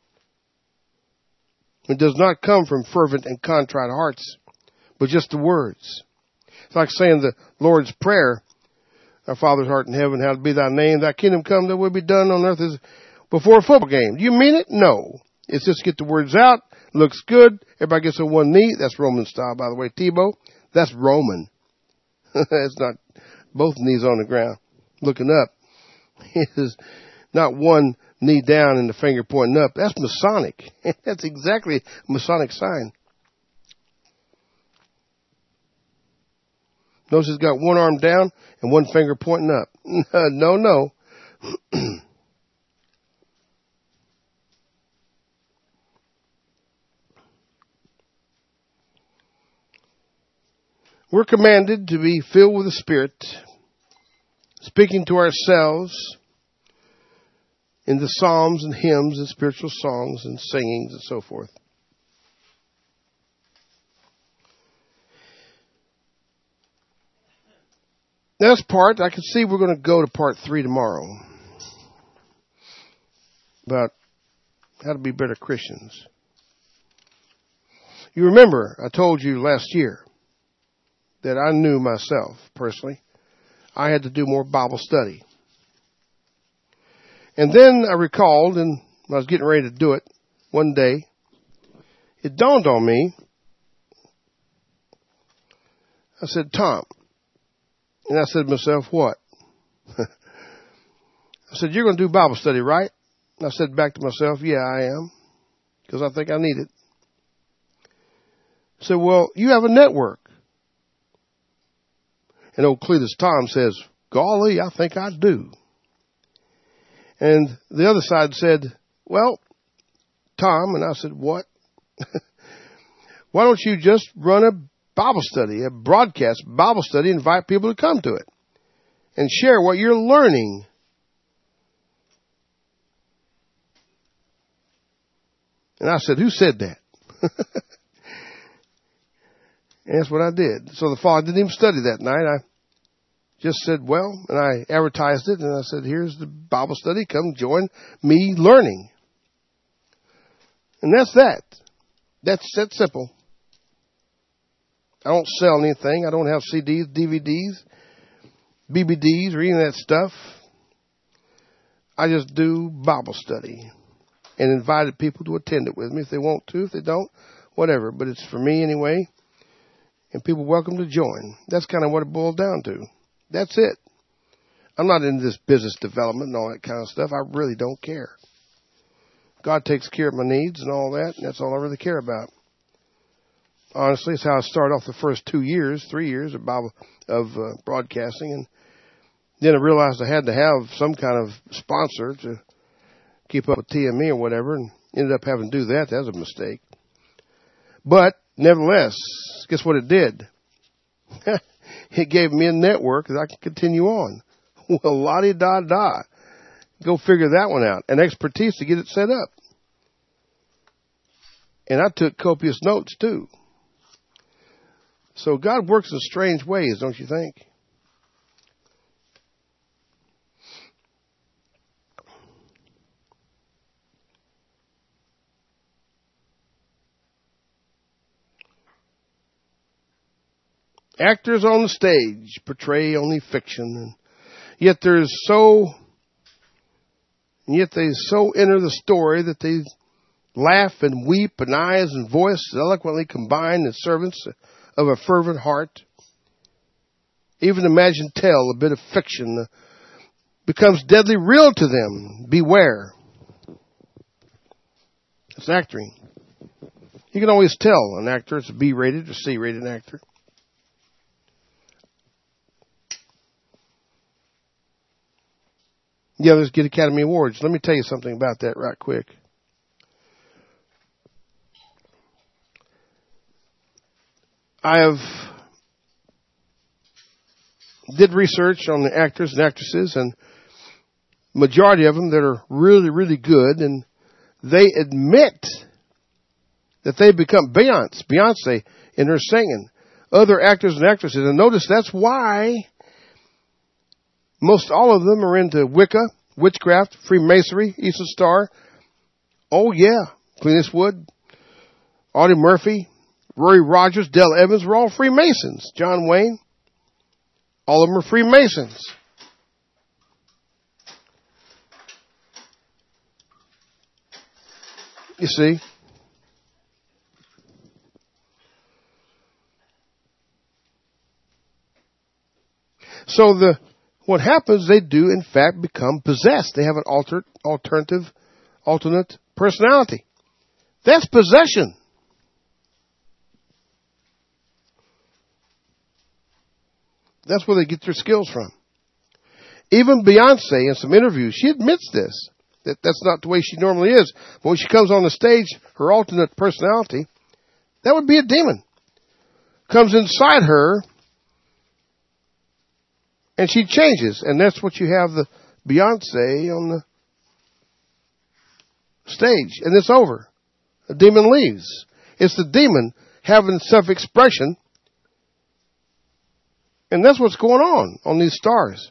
It does not come from fervent and contrite hearts, but just the words. It's like saying the Lord's Prayer, Our Father's art in heaven, hallowed be thy name, thy kingdom come, thy will be done on earth as before a football game. Do you mean it? No. It's just get the words out, looks good, everybody gets on one knee. That's Roman style, by the way. Tebow, that's Roman. It's not both knees on the ground, looking up. It is not one knee down and the finger pointing up. That's Masonic. That's exactly a Masonic sign. Notice it's got one arm down and one finger pointing up. No. We're commanded to be filled with the Spirit, speaking to ourselves in the psalms and hymns and spiritual songs and singings and so forth. That's part. I can see we're going to go to part 3 tomorrow. About how to be better Christians. You remember, I told you last year that I knew myself, personally, I had to do more Bible study. And then I recalled, and I was getting ready to do it one day, it dawned on me. I said, Tom, and I said to myself, what? I said, you're going to do Bible study, right? And I said back to myself, yeah, I am, because I think I need it. I said, well, you have a network. And old Cletus Tom says, golly, I think I do. And the other side said, well, Tom, and I said, what? Why don't you just run a Bible study, a broadcast Bible study, invite people to come to it and share what you're learning? And I said, who said that? And that's what I did. So the fall, I didn't even study that night. I just said, well, and I advertised it, and I said, here's the Bible study. Come join me learning. And that's that. That's that simple. I don't sell anything. I don't have CDs, DVDs, BBDs, or any of that stuff. I just do Bible study and invited people to attend it with me if they want to. If they don't, whatever. But it's for me anyway. And people welcome to join. That's kind of what it boiled down to. That's it. I'm not into this business development and all that kind of stuff. I really don't care. God takes care of my needs and all that, and that's all I really care about. Honestly, it's how I started off the first 3 years of Bible broadcasting, and then I realized I had to have some kind of sponsor to keep up with TME or whatever, and ended up having to do that. That was a mistake. But nevertheless, guess what it did? It gave me a network that I can continue on. Well, la-di-da-da. Go figure that one out. And expertise to get it set up. And I took copious notes, too. So God works in strange ways, don't you think? Actors on the stage portray only fiction, and yet they so enter the story that they laugh and weep, and eyes and voice eloquently combine as servants of a fervent heart. Even imagine tell, a bit of fiction becomes deadly real to them. Beware. It's acting. You can always tell an actor is a B-rated or C-rated actor. The others get Academy Awards. Let me tell you something about that right quick. I have did research on the actors and actresses, and majority of them that are really, really good, and they admit that they become Beyonce in her singing. Other actors and actresses, and notice that's why most all of them are into Wicca, witchcraft, Freemasonry, Eastern Star. Oh yeah, Clint Eastwood, Audie Murphy, Rory Rogers, Dale Evans were all Freemasons. John Wayne, all of them are Freemasons. You see? So what happens, they do in fact become possessed. They have an alternate personality. That's possession. That's where they get their skills from. Even Beyonce in some interviews, she admits this, that's not the way she normally is. But when she comes on the stage, her alternate personality, that would be a demon. Comes inside her, and she changes. And that's what you have the Beyonce on the stage. And it's over. The demon leaves. It's the demon having self-expression. And that's what's going on these stars.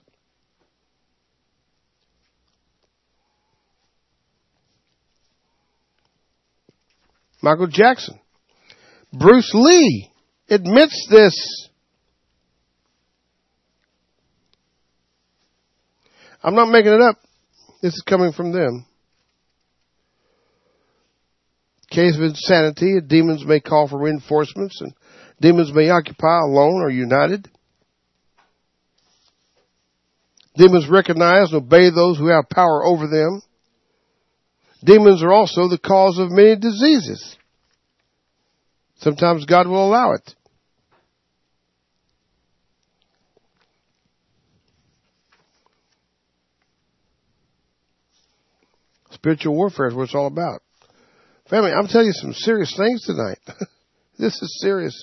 Michael Jackson. Bruce Lee admits this. I'm not making it up. This is coming from them. Case of insanity, demons may call for reinforcements, and demons may occupy alone or united. Demons recognize and obey those who have power over them. Demons are also the cause of many diseases. Sometimes God will allow it. Spiritual warfare is what it's all about. Family, I'm telling you some serious things tonight. This is serious.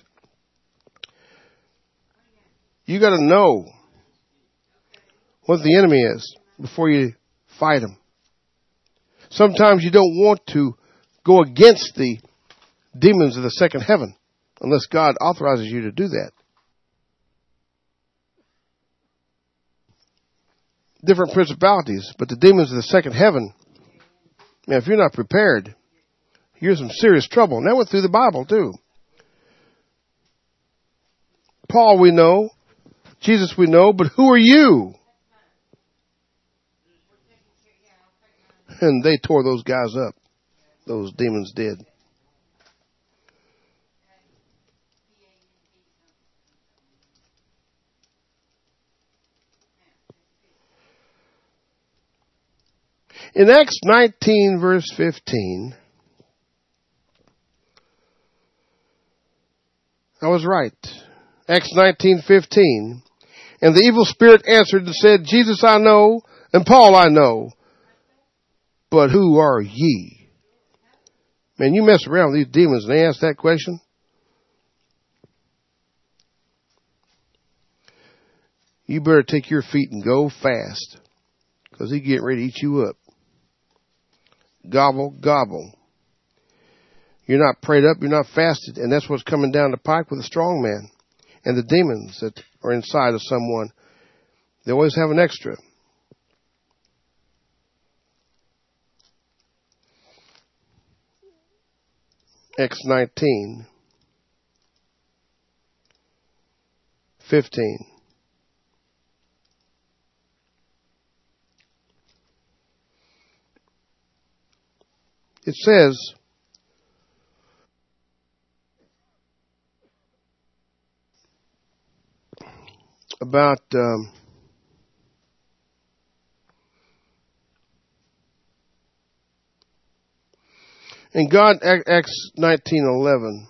You got to know what the enemy is before you fight him. Sometimes you don't want to go against the demons of the second heaven unless God authorizes you to do that. Different principalities, but the demons of the second heaven, man, if you're not prepared, you're in some serious trouble. And that went through the Bible too. Paul we know, Jesus we know, but who are you? And they tore those guys up. Those demons did. In Acts 19, verse 15, I was right. Acts 19:15, and the evil spirit answered and said, Jesus I know, and Paul I know, but who are ye? Man, you mess around with these demons and they ask that question. You better take your feet and go fast, because he's getting ready to eat you up. Gobble, gobble. You're not prayed up, you're not fasted, and that's what's coming down the pike with a strong man. And the demons that are inside of someone, they always have an extra. Acts 19:15. It says, about and God, Acts 19:11,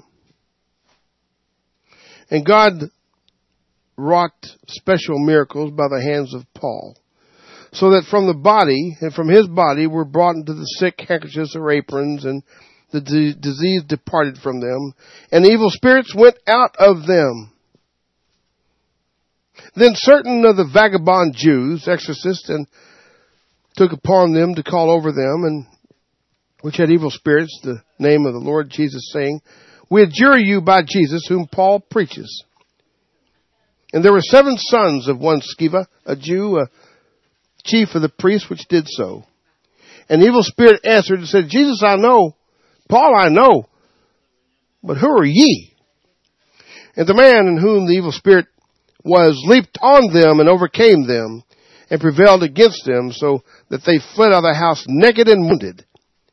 and God wrought special miracles by the hands of Paul, so that from the body and from his body were brought into the sick handkerchiefs or aprons, and the disease departed from them, and evil spirits went out of them. Then certain of the vagabond Jews, exorcists, and took upon them to call over them, and which had evil spirits, the name of the Lord Jesus, saying, We adjure you by Jesus, whom Paul preaches. And there were 7 sons of one Sceva, a Jew, a chief of the priests, which did so. And the evil spirit answered and said, Jesus I know, Paul I know, but who are ye? And the man in whom the evil spirit was leaped on them and overcame them and prevailed against them, so that they fled out of the house naked and wounded.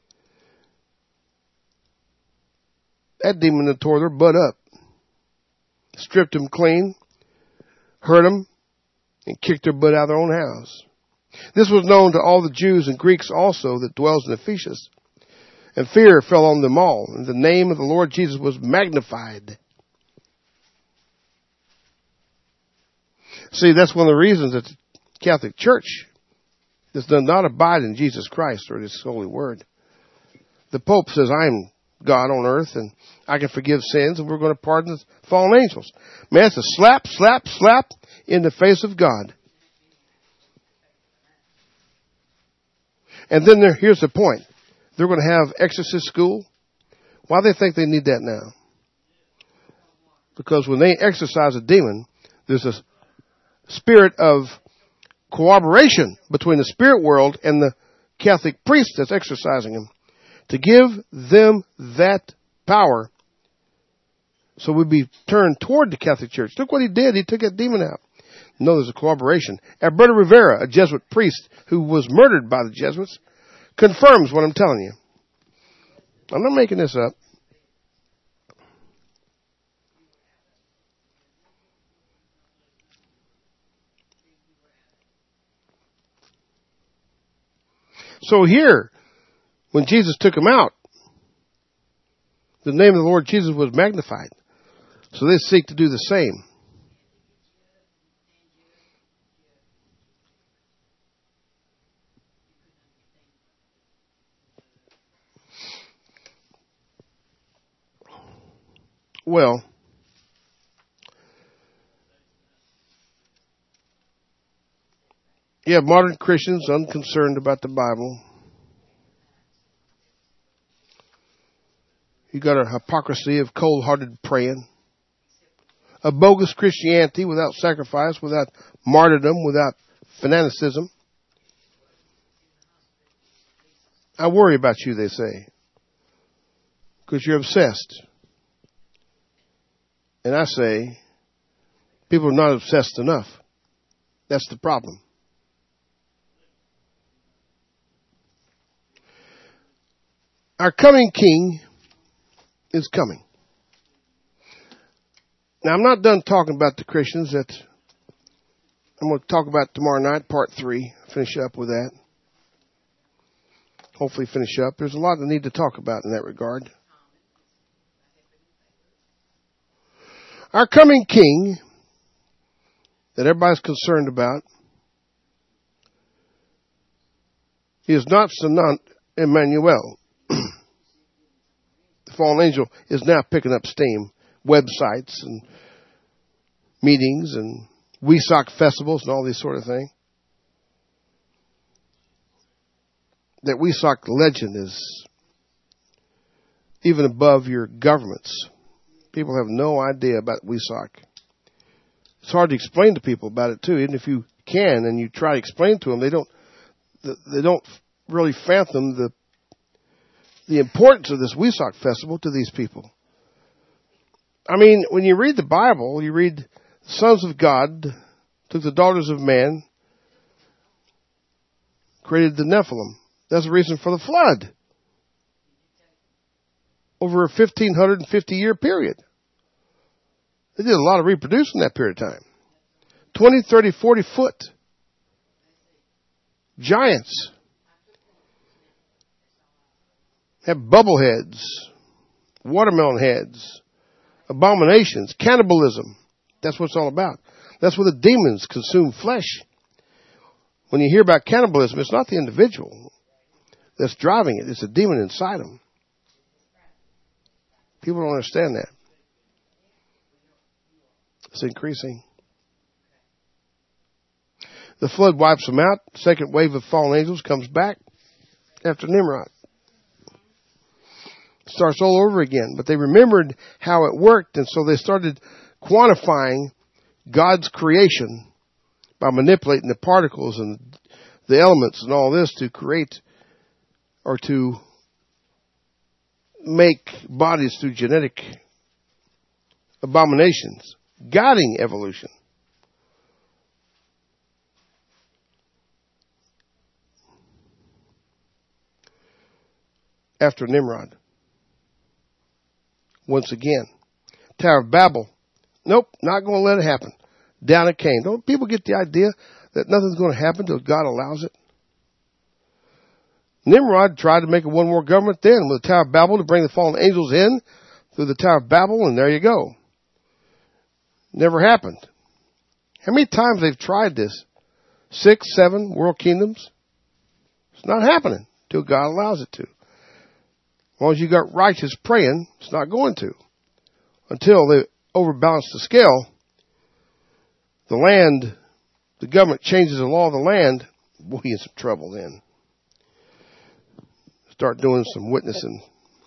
That demon that tore their butt up, stripped them clean, hurt them, and kicked their butt out of their own house. This was known to all the Jews and Greeks also that dwells in Ephesus. And fear fell on them all, and the name of the Lord Jesus was magnified. See, that's one of the reasons that the Catholic Church does not abide in Jesus Christ or His holy word. The Pope says, I am God on earth, and I can forgive sins, and we're going to pardon the fallen angels. Man, it's a slap, slap, slap in the face of God. And then here's the point. They're going to have exorcist school. Why do they think they need that now? Because when they exorcise a demon, there's a spirit of cooperation between the spirit world and the Catholic priest that's exorcising him to give them that power so we'd be turned toward the Catholic Church. Look what he did. He took that demon out. No, there's a cooperation. Alberto Rivera, a Jesuit priest who was murdered by the Jesuits, confirms what I'm telling you. I'm not making this up. So here, when Jesus took him out, the name of the Lord Jesus was magnified. So they seek to do the same. Well, you have modern Christians unconcerned about the Bible. You got a hypocrisy of cold-hearted praying. A bogus Christianity without sacrifice, without martyrdom, without fanaticism. I worry about you, they say, because you're obsessed. And I say, people are not obsessed enough. That's the problem. Our coming King is coming. Now, I'm not done talking about the Christians that I'm going to talk about tomorrow night, part 3. Finish up with that. Hopefully finish up. There's a lot I need to talk about in that regard. Our coming King that everybody's concerned about is not Sanat Emmanuel. The fallen angel is now picking up steam. Websites and meetings and Wesock festivals and all these sort of things. That Wesock legend is even above your governments. People have no idea about Wesock. It's hard to explain to people about it too. Even if you can and you try to explain to them, they don't really fathom the importance of this Wesock festival to these people. I mean, when you read the Bible, you read the sons of God took the daughters of man, created the Nephilim. That's the reason for the flood. Over a 1,550-year period. They did a lot of reproducing in that period of time. 20, 30, 40 foot. Giants. Have bubble heads. Watermelon heads. Abominations. Cannibalism. That's what it's all about. That's where the demons consume flesh. When you hear about cannibalism, it's not the individual that's driving it. It's a demon inside them. People don't understand that. It's increasing. The flood wipes them out. Second wave of fallen angels comes back after Nimrod. Starts all over again. But they remembered how it worked, and so they started quantifying God's creation by manipulating the particles and the elements and all this to create or to make bodies through genetic abominations, guiding evolution. After Nimrod. Once again. Tower of Babel. Nope, not going to let it happen. Down it came. Don't people get the idea that nothing's going to happen until God allows it? Nimrod tried to make a one world government then with the Tower of Babel to bring the fallen angels in through the Tower of Babel, and there you go. Never happened. How many times they've tried this? 6, 7 world kingdoms? It's not happening until God allows it to. As long as you got righteous praying, it's not going to. Until they overbalance the scale, the land, the government changes the law of the land, boy, you're in some trouble then. Start doing some witnessing.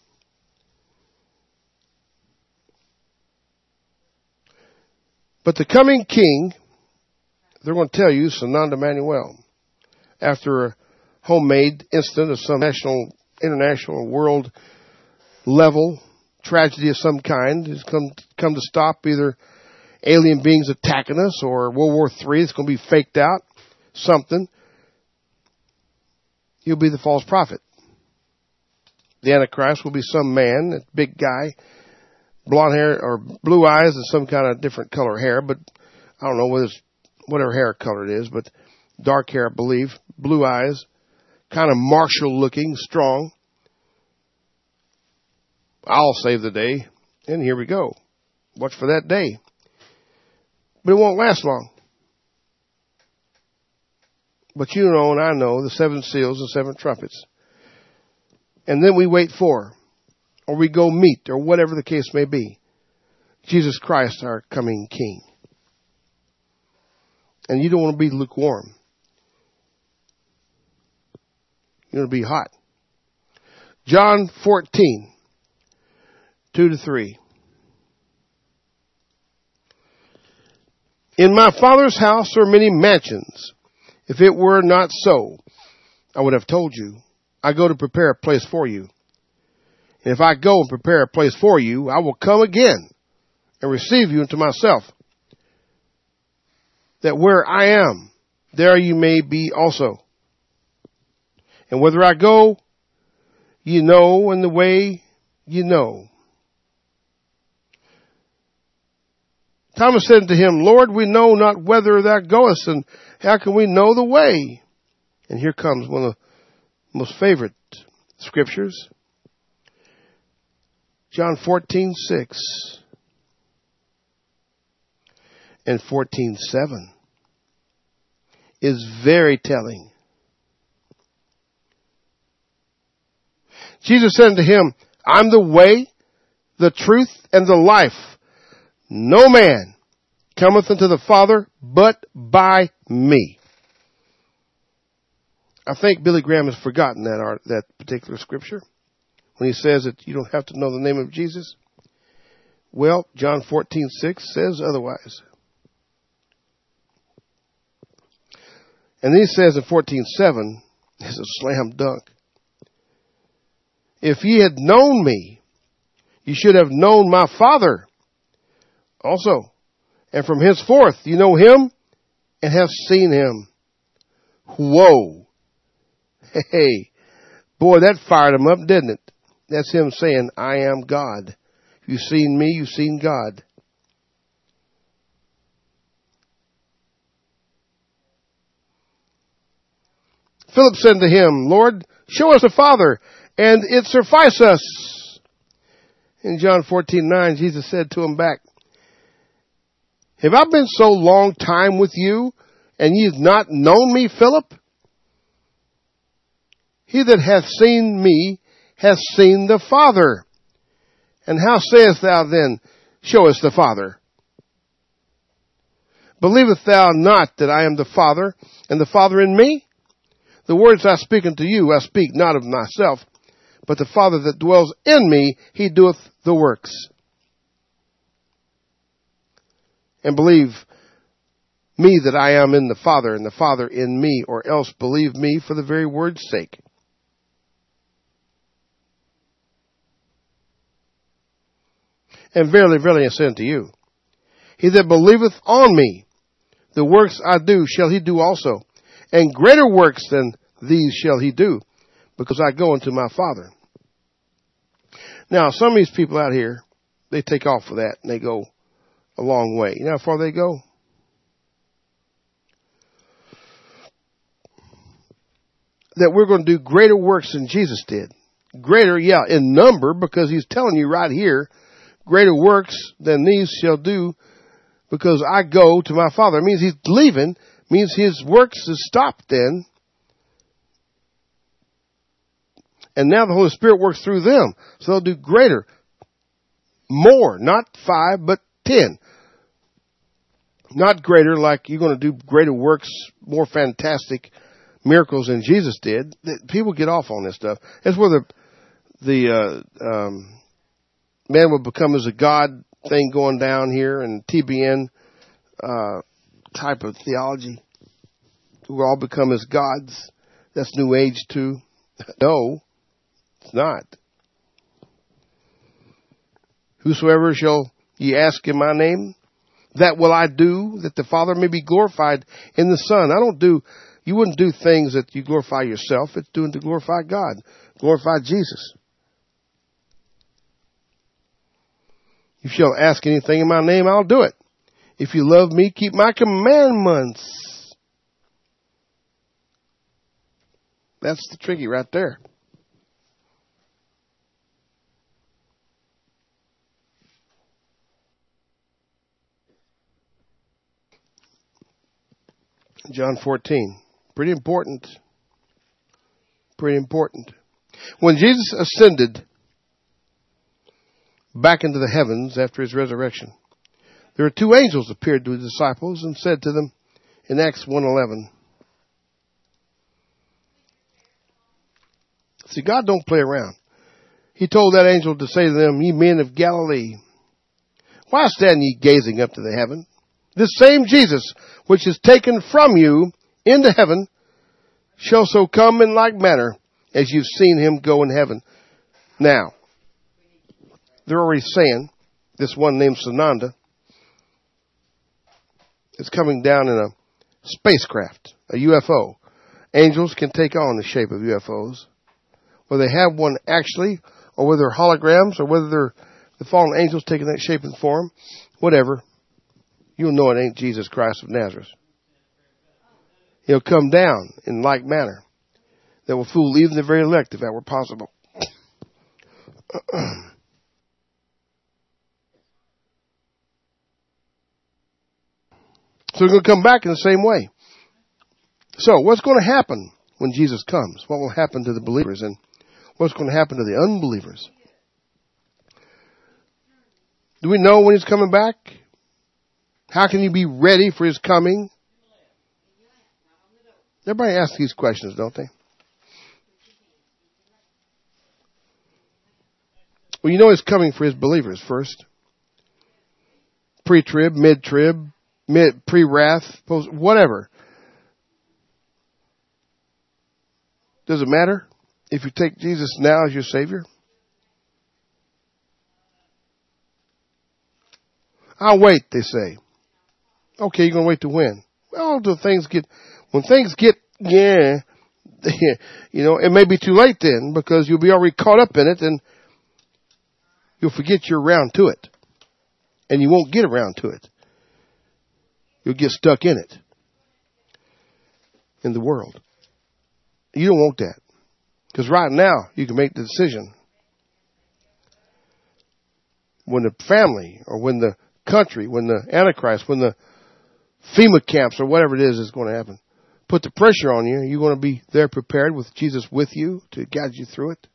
But the coming king, they're going to tell you, Sanat Emmanuel, after a homemade incident of some national, international, world level tragedy of some kind has come to stop either alien beings attacking us or World War III. It's going to be faked out, something. He'll be the false prophet. The Antichrist will be some man, a big guy, blonde hair or blue eyes and some kind of different color hair, but I don't know whether it's whatever hair color it is, but dark hair, I believe, blue eyes, kind of martial looking, strong. I'll save the day, and here we go. Watch for that day. But it won't last long. But you know and I know the 7 seals and 7 trumpets. And then we wait for, or we go meet, or whatever the case may be. Jesus Christ, our coming King. And you don't want to be lukewarm. You want to be hot. John 14, 2-3. In my Father's house are many mansions. If it were not so, I would have told you. I go to prepare a place for you. And if I go and prepare a place for you, I will come again and receive you into myself, that where I am, there you may be also. And whither I go, you know, and the way you know. Thomas said to him, Lord, we know not whither thou goest, and how can we know the way? And here comes one of the most favorite scriptures. John 14:6 and 14:7 is very telling. Jesus said to him, I'm the way, the truth, and the life. No man cometh unto the Father but by me. I think Billy Graham has forgotten that particular scripture when he says that you don't have to know the name of Jesus. Well, John 14:6 says otherwise. And then he says in 14:7, it's a slam dunk. If ye had known me, you should have known my Father also. And from henceforth you know him and have seen him. Whoa. Hey, boy, that fired him up, didn't it? That's him saying, I am God. You've seen me, you've seen God. Philip said to him, Lord, show us the Father, and it suffice us. In John 14:9, Jesus said to him back, have I been so long time with you, and ye have not known me, Philip? He that hath seen me hath seen the Father. And how sayest thou then, show us the Father? Believest thou not that I am the Father, and the Father in me? The words I speak unto you, I speak not of myself, but the Father that dwells in me, he doeth the works. And believe me that I am in the Father, and the Father in me, or else believe me for the very word's sake. And verily, verily, I say unto you, he that believeth on me, the works I do shall he do also, and greater works than these shall he do, because I go unto my Father. Now, some of these people out here, they take off for that, and they go a long way. You know how far they go? That we're going to do greater works than Jesus did. Greater, yeah, in number, because he's telling you right here, greater works than these shall do, because I go to my Father. It means he's leaving, means his works is stopped then. And now the Holy Spirit works through them. So they'll do greater, more, not 5, but 10. Not greater like you're going to do greater works, more fantastic miracles than Jesus did. People get off on this stuff. That's where the man will become as a God thing going down here, and TBN type of theology. We'll all become as gods. That's New Age too. No, it's not. Whosoever shall ye ask in my name, that will I do, that the Father may be glorified in the Son. You wouldn't do things that you glorify yourself. It's doing to glorify God, glorify Jesus. You shall ask anything in my name, I'll do it. If you love me, keep my commandments. That's the tricky right there. John 14. Pretty important. Pretty important. When Jesus ascended, back into the heavens after his resurrection. There are two angels appeared to his disciples and said to them in Acts 1:11. See, God don't play around. He told that angel to say to them, ye men of Galilee, why stand ye gazing up to the heaven? This same Jesus, which is taken from you into heaven, shall so come in like manner as you've seen him go in heaven. Now, they're already saying, this one named Sananda is coming down in a spacecraft, a UFO. Angels can take on the shape of UFOs. Whether they have one actually, or whether they're holograms, or whether they're the fallen angels taking that shape and form, whatever, you'll know it ain't Jesus Christ of Nazareth. He'll come down in like manner that will fool even the very elect if that were possible. So we're going to come back in the same way. So what's going to happen when Jesus comes? What will happen to the believers, and what's going to happen to the unbelievers? Do we know when he's coming back? How can you be ready for his coming? Everybody asks these questions, don't they? Well, you know he's coming for his believers first. Pre-trib, mid-trib, pre-wrath, post, whatever. Does it matter if you take Jesus now as your Savior? I'll wait, they say. Okay, you're going to wait to when? Well, when things get, you know, it may be too late then because you'll be already caught up in it and you'll forget you're around to it. And you won't get around to it. You'll get stuck in it. In the world. You don't want that. Because right now, you can make the decision. When the family, or when the country, when the Antichrist, when the FEMA camps, or whatever it is going to happen, put the pressure on you, you're going to be there prepared with Jesus with you to guide you through it?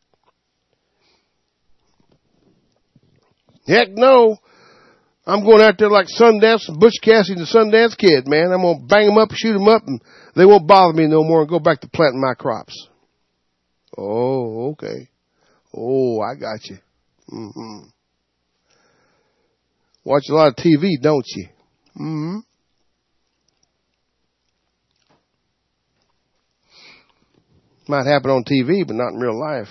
Heck no. I'm going out there like Sundance, Butch Cassidy, the Sundance Kid, man. I'm going to bang them up, shoot them up, and they won't bother me no more and go back to planting my crops. Oh, okay. Oh, I got you. Mm-hmm. Watch a lot of TV, don't you? Mm-hmm. Might happen on TV, but not in real life.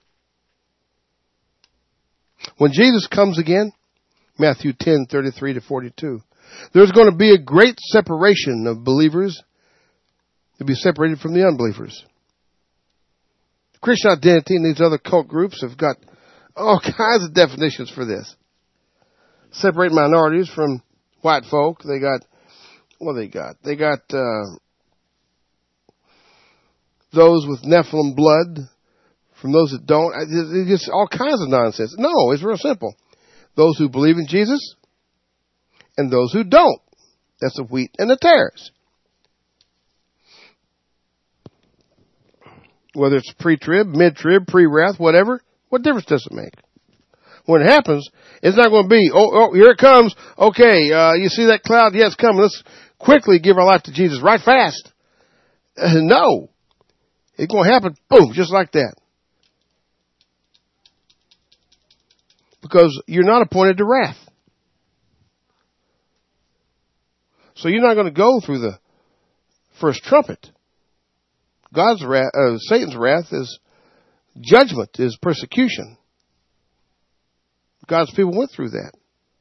When Jesus comes again, Matthew 10:33-42, there's going to be a great separation of believers to be separated from the unbelievers. Christian Identity and these other cult groups have got all kinds of definitions for this. Separate minorities from white folk. They got, what they got? They got those with Nephilim blood from those that don't. It's just all kinds of nonsense. No, it's real simple. Those who believe in Jesus and those who don't. That's the wheat and the tares. Whether it's pre-trib, mid-trib, pre-wrath, whatever, what difference does it make? When it happens, it's not going to be, oh, here it comes. Okay, you see that cloud? Yeah, it's coming. Let's quickly give our life to Jesus right fast. No. It's going to happen, boom, just like that. Because you're not appointed to wrath. So you're not going to go through the first trumpet. God's wrath, Satan's wrath is judgment, is persecution. God's people went through that.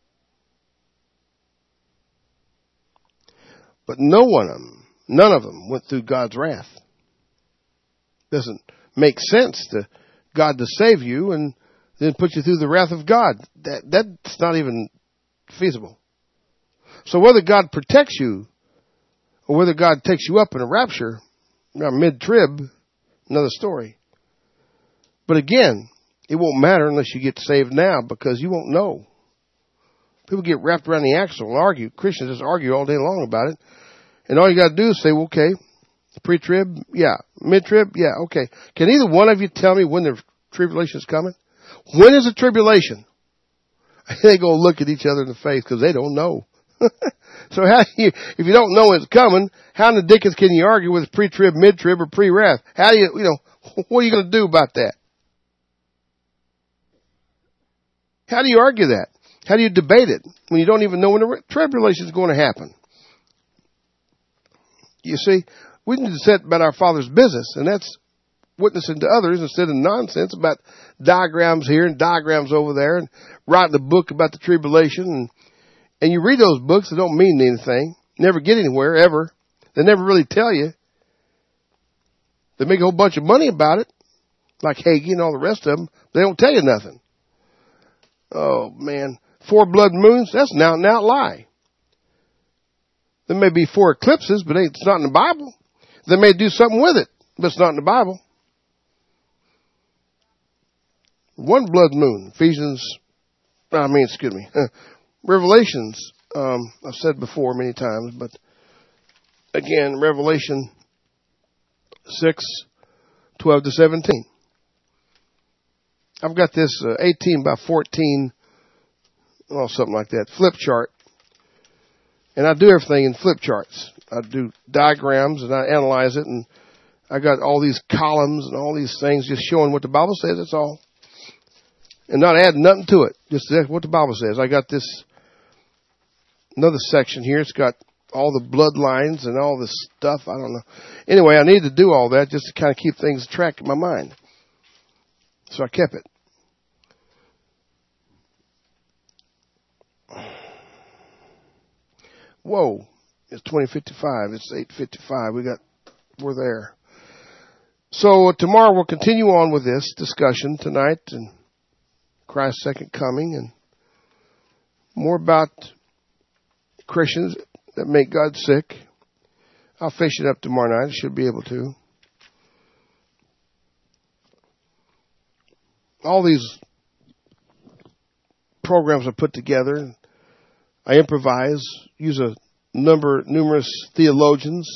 But none of them went through God's wrath. Doesn't make sense to God to save you and then put you through the wrath of God. That's not even feasible. So whether God protects you or whether God takes you up in a rapture, mid-trib, another story. But again, it won't matter unless you get saved now because you won't know. People get wrapped around the axle and argue. Christians just argue all day long about it. And all you got to do is say, well, okay, pre-trib, yeah. Mid-trib, yeah, okay. Can either one of you tell me when the tribulation is coming? When is the tribulation? they go look at each other in the face because they don't know. So if you don't know it's coming, how in the dickens can you argue with pre-trib, mid-trib, or pre-wrath? How do what are you going to do about that? How do you argue that? How do you debate it when you don't even know when the tribulation is going to happen? You see, we need to set about our Father's business, and that's witnessing to others instead of nonsense about diagrams here and diagrams over there and writing a book about the tribulation. And you read those books that don't mean anything, never get anywhere, ever. They never really tell you. They make a whole bunch of money about it, like Hagee and all the rest of them. They don't tell you nothing. Oh, man. 4 blood moons, that's an out-and-out lie. There may be 4 eclipses, but it's not in the Bible. They may do something with it, but it's not in the Bible. 1 blood moon, Revelations, I've said before many times, but again, Revelation 6:12-17. I've got this 18 by 14, something like that, flip chart. And I do everything in flip charts. I do diagrams and I analyze it, and I got all these columns and all these things just showing what the Bible says, that's all. And not adding nothing to it, just what the Bible says. I got this another section here. It's got all the bloodlines and all this stuff. I don't know. Anyway, I need to do all that just to kind of keep things tracked in my mind. So I kept it. Whoa. It's 20:55. It's 8:55. We're there. So tomorrow we'll continue on with this discussion tonight and Christ's second coming and more about Christians that make God sick. I'll finish it up tomorrow night. I should be able to. All these programs I put together, I improvise, use numerous theologians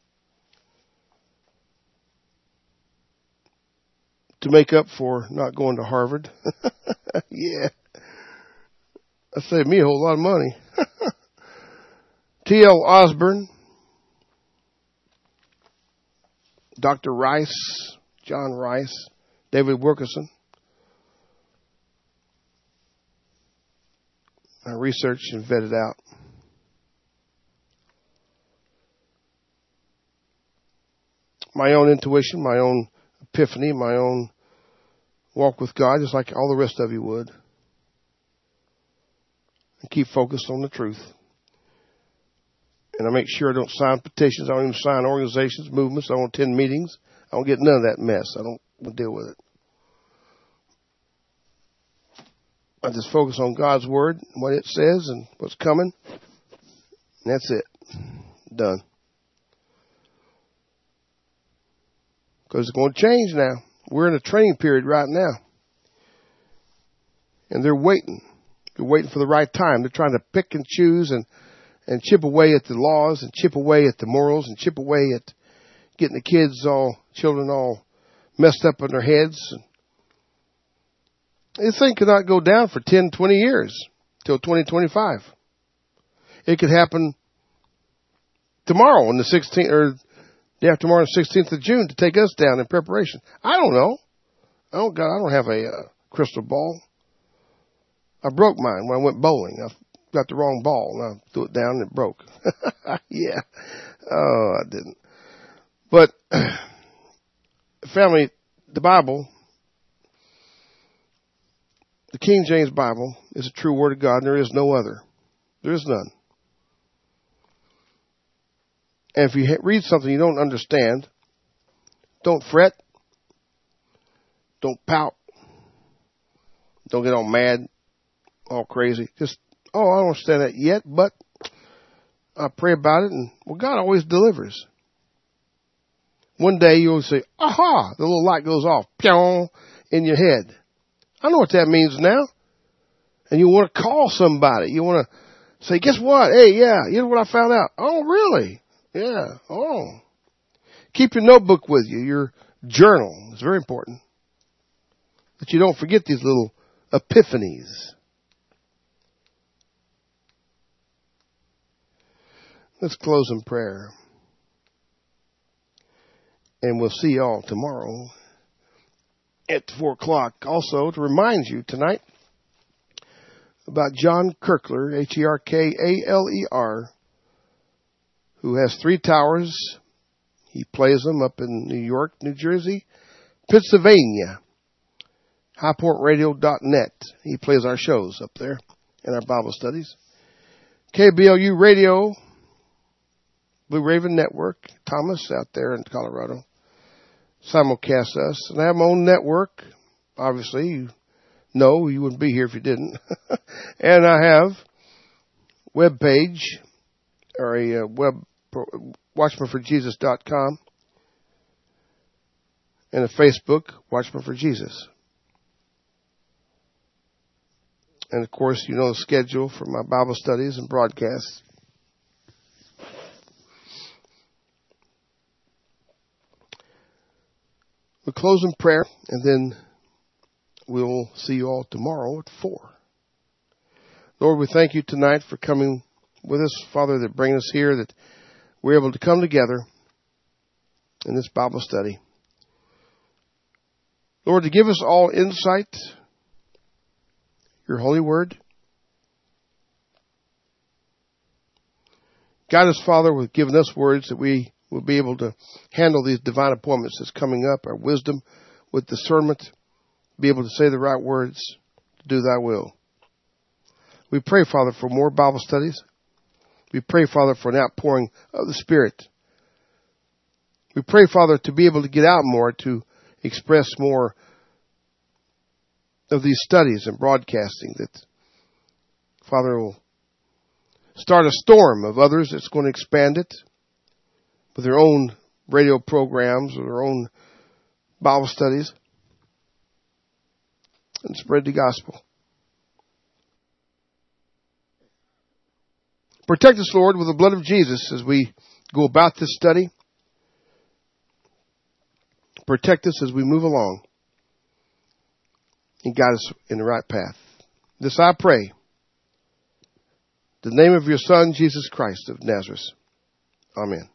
to make up for not going to Harvard. Yeah. That saved me a whole lot of money. T.L. Osborne, Dr. Rice, John Rice, David Wilkerson. I researched and vetted out. My own intuition, my own epiphany, my own walk with God, just like all the rest of you would. And keep focused on the truth. And I make sure I don't sign petitions. I don't even sign organizations, movements. I don't attend meetings. I don't get none of that mess. I don't deal with it. I just focus on God's word, what it says, and what's coming. And that's it. Done. Because it's going to change now. We're in a training period right now. And they're waiting. They're waiting for the right time. They're trying to pick and choose and chip away at the laws and chip away at the morals and chip away at getting the children all messed up in their heads. This thing could not go down for 10, 20 years till 2025. It could happen tomorrow on the 16th or day after tomorrow, the 16th of June, to take us down in preparation. I don't know. I don't have a crystal ball. I broke mine when I went bowling. I got the wrong ball and I threw it down and it broke. Yeah. Oh, I didn't. But family, the Bible, the King James Bible, is a true word of God, and there is no other. There is none. And if you read something you don't understand, don't fret. Don't pout. Don't get all mad, all crazy. Just, I don't understand that yet, but I pray about it, and God always delivers. One day you'll say, aha, the little light goes off, pyong, in your head. I know what that means now. And you want to call somebody. You want to say, guess what? Hey, yeah, you know what I found out? Oh, really? Yeah. Oh. Keep your notebook with you, your journal. It's very important that you don't forget these little epiphanies. Let's close in prayer. And we'll see you all tomorrow at 4 o'clock. Also, to remind you tonight about John Kerkler, Herkaleer, who has 3 towers. He plays them up in New York, New Jersey, Pennsylvania. HighPointRadio.net. He plays our shows up there in our Bible studies. KBLU Radio, Blue Raven Network, Thomas out there in Colorado, simulcast us. And I have my own network. Obviously, you know you wouldn't be here if you didn't. And I have web page, or a WatchmanForJesus.com, and a Facebook, Watchman for Jesus. And, of course, you know the schedule for my Bible studies and broadcasts. We'll close in prayer, and then we'll see you all tomorrow at 4. Lord, we thank you tonight for coming with us, Father, that bring us here, that we're able to come together in this Bible study. Lord, to give us all insight, your holy word. Guide us, Father, with giving us words that we will be able to handle these divine appointments that's coming up, our wisdom with discernment, be able to say the right words, to do thy will. We pray, Father, for more Bible studies. We pray, Father, for an outpouring of the Spirit. We pray, Father, to be able to get out more, to express more of these studies and broadcasting, that, Father, will start a storm of others that's going to expand it with their own radio programs or their own Bible studies and spread the gospel. Protect us, Lord, with the blood of Jesus as we go about this study. Protect us as we move along and guide us in the right path. This I pray. In the name of your Son, Jesus Christ of Nazareth. Amen.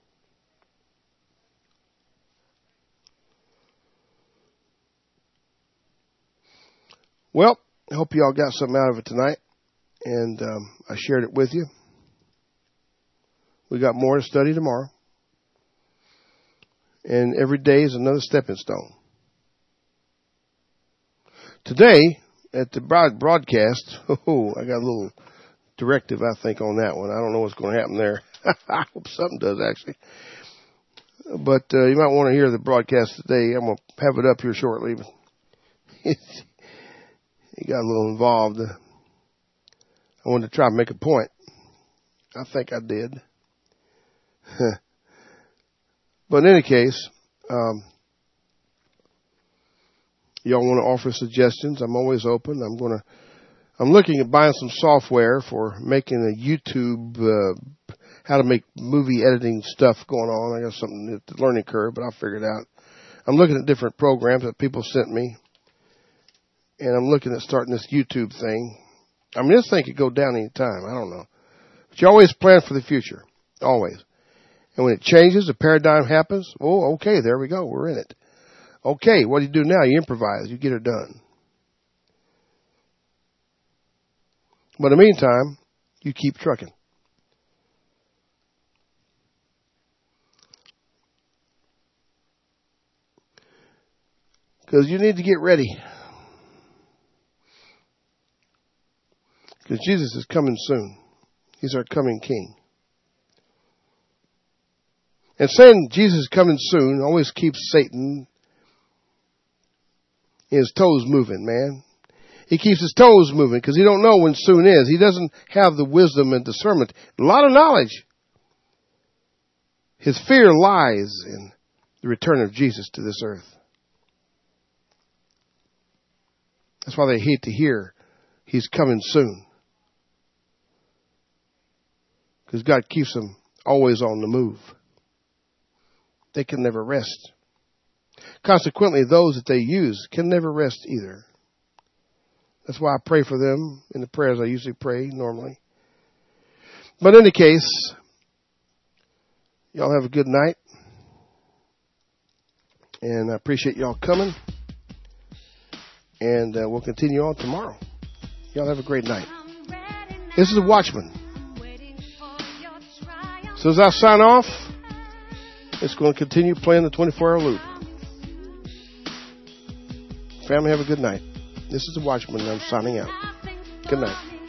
Well, I hope you all got something out of it tonight, and I shared it with you. We got more to study tomorrow, and every day is another stepping stone. Today, at the broadcast, I got a little directive, I think, on that one. I don't know what's going to happen there. I hope something does, actually. But you might want to hear the broadcast today. I'm going to have it up here shortly. He got a little involved. I wanted to try to make a point. I think I did. But in any case, y'all want to offer suggestions? I'm always open. I'm looking at buying some software for making a YouTube, how to make movie editing stuff going on. I got something at the learning curve, but I'll figure it out. I'm looking at different programs that people sent me, and I'm looking at starting this YouTube thing. I mean, this thing could go down any time. I don't know. But you always plan for the future. Always. And when it changes, a paradigm happens, oh, okay, there we go. We're in it. Okay, what do you do now? You improvise. You get it done. But in the meantime, you keep trucking. Because you need to get ready. Because Jesus is coming soon. He's our coming King. And saying Jesus is coming soon always keeps Satan his toes moving, man. He keeps his toes moving because he don't know when soon is. He doesn't have the wisdom and discernment. A lot of knowledge. His fear lies in the return of Jesus to this earth. That's why they hate to hear he's coming soon. Because God keeps them always on the move. They can never rest. Consequently, those that they use can never rest either. That's why I pray for them in the prayers I usually pray normally. But in any case, Y'all have a good night. And I appreciate y'all coming. And we'll continue on tomorrow. Y'all have a great night. This is the Watchman. So as I sign off, it's going to continue playing the 24-hour loop. Family, have a good night. This is the Watchman. I'm signing out. Good night.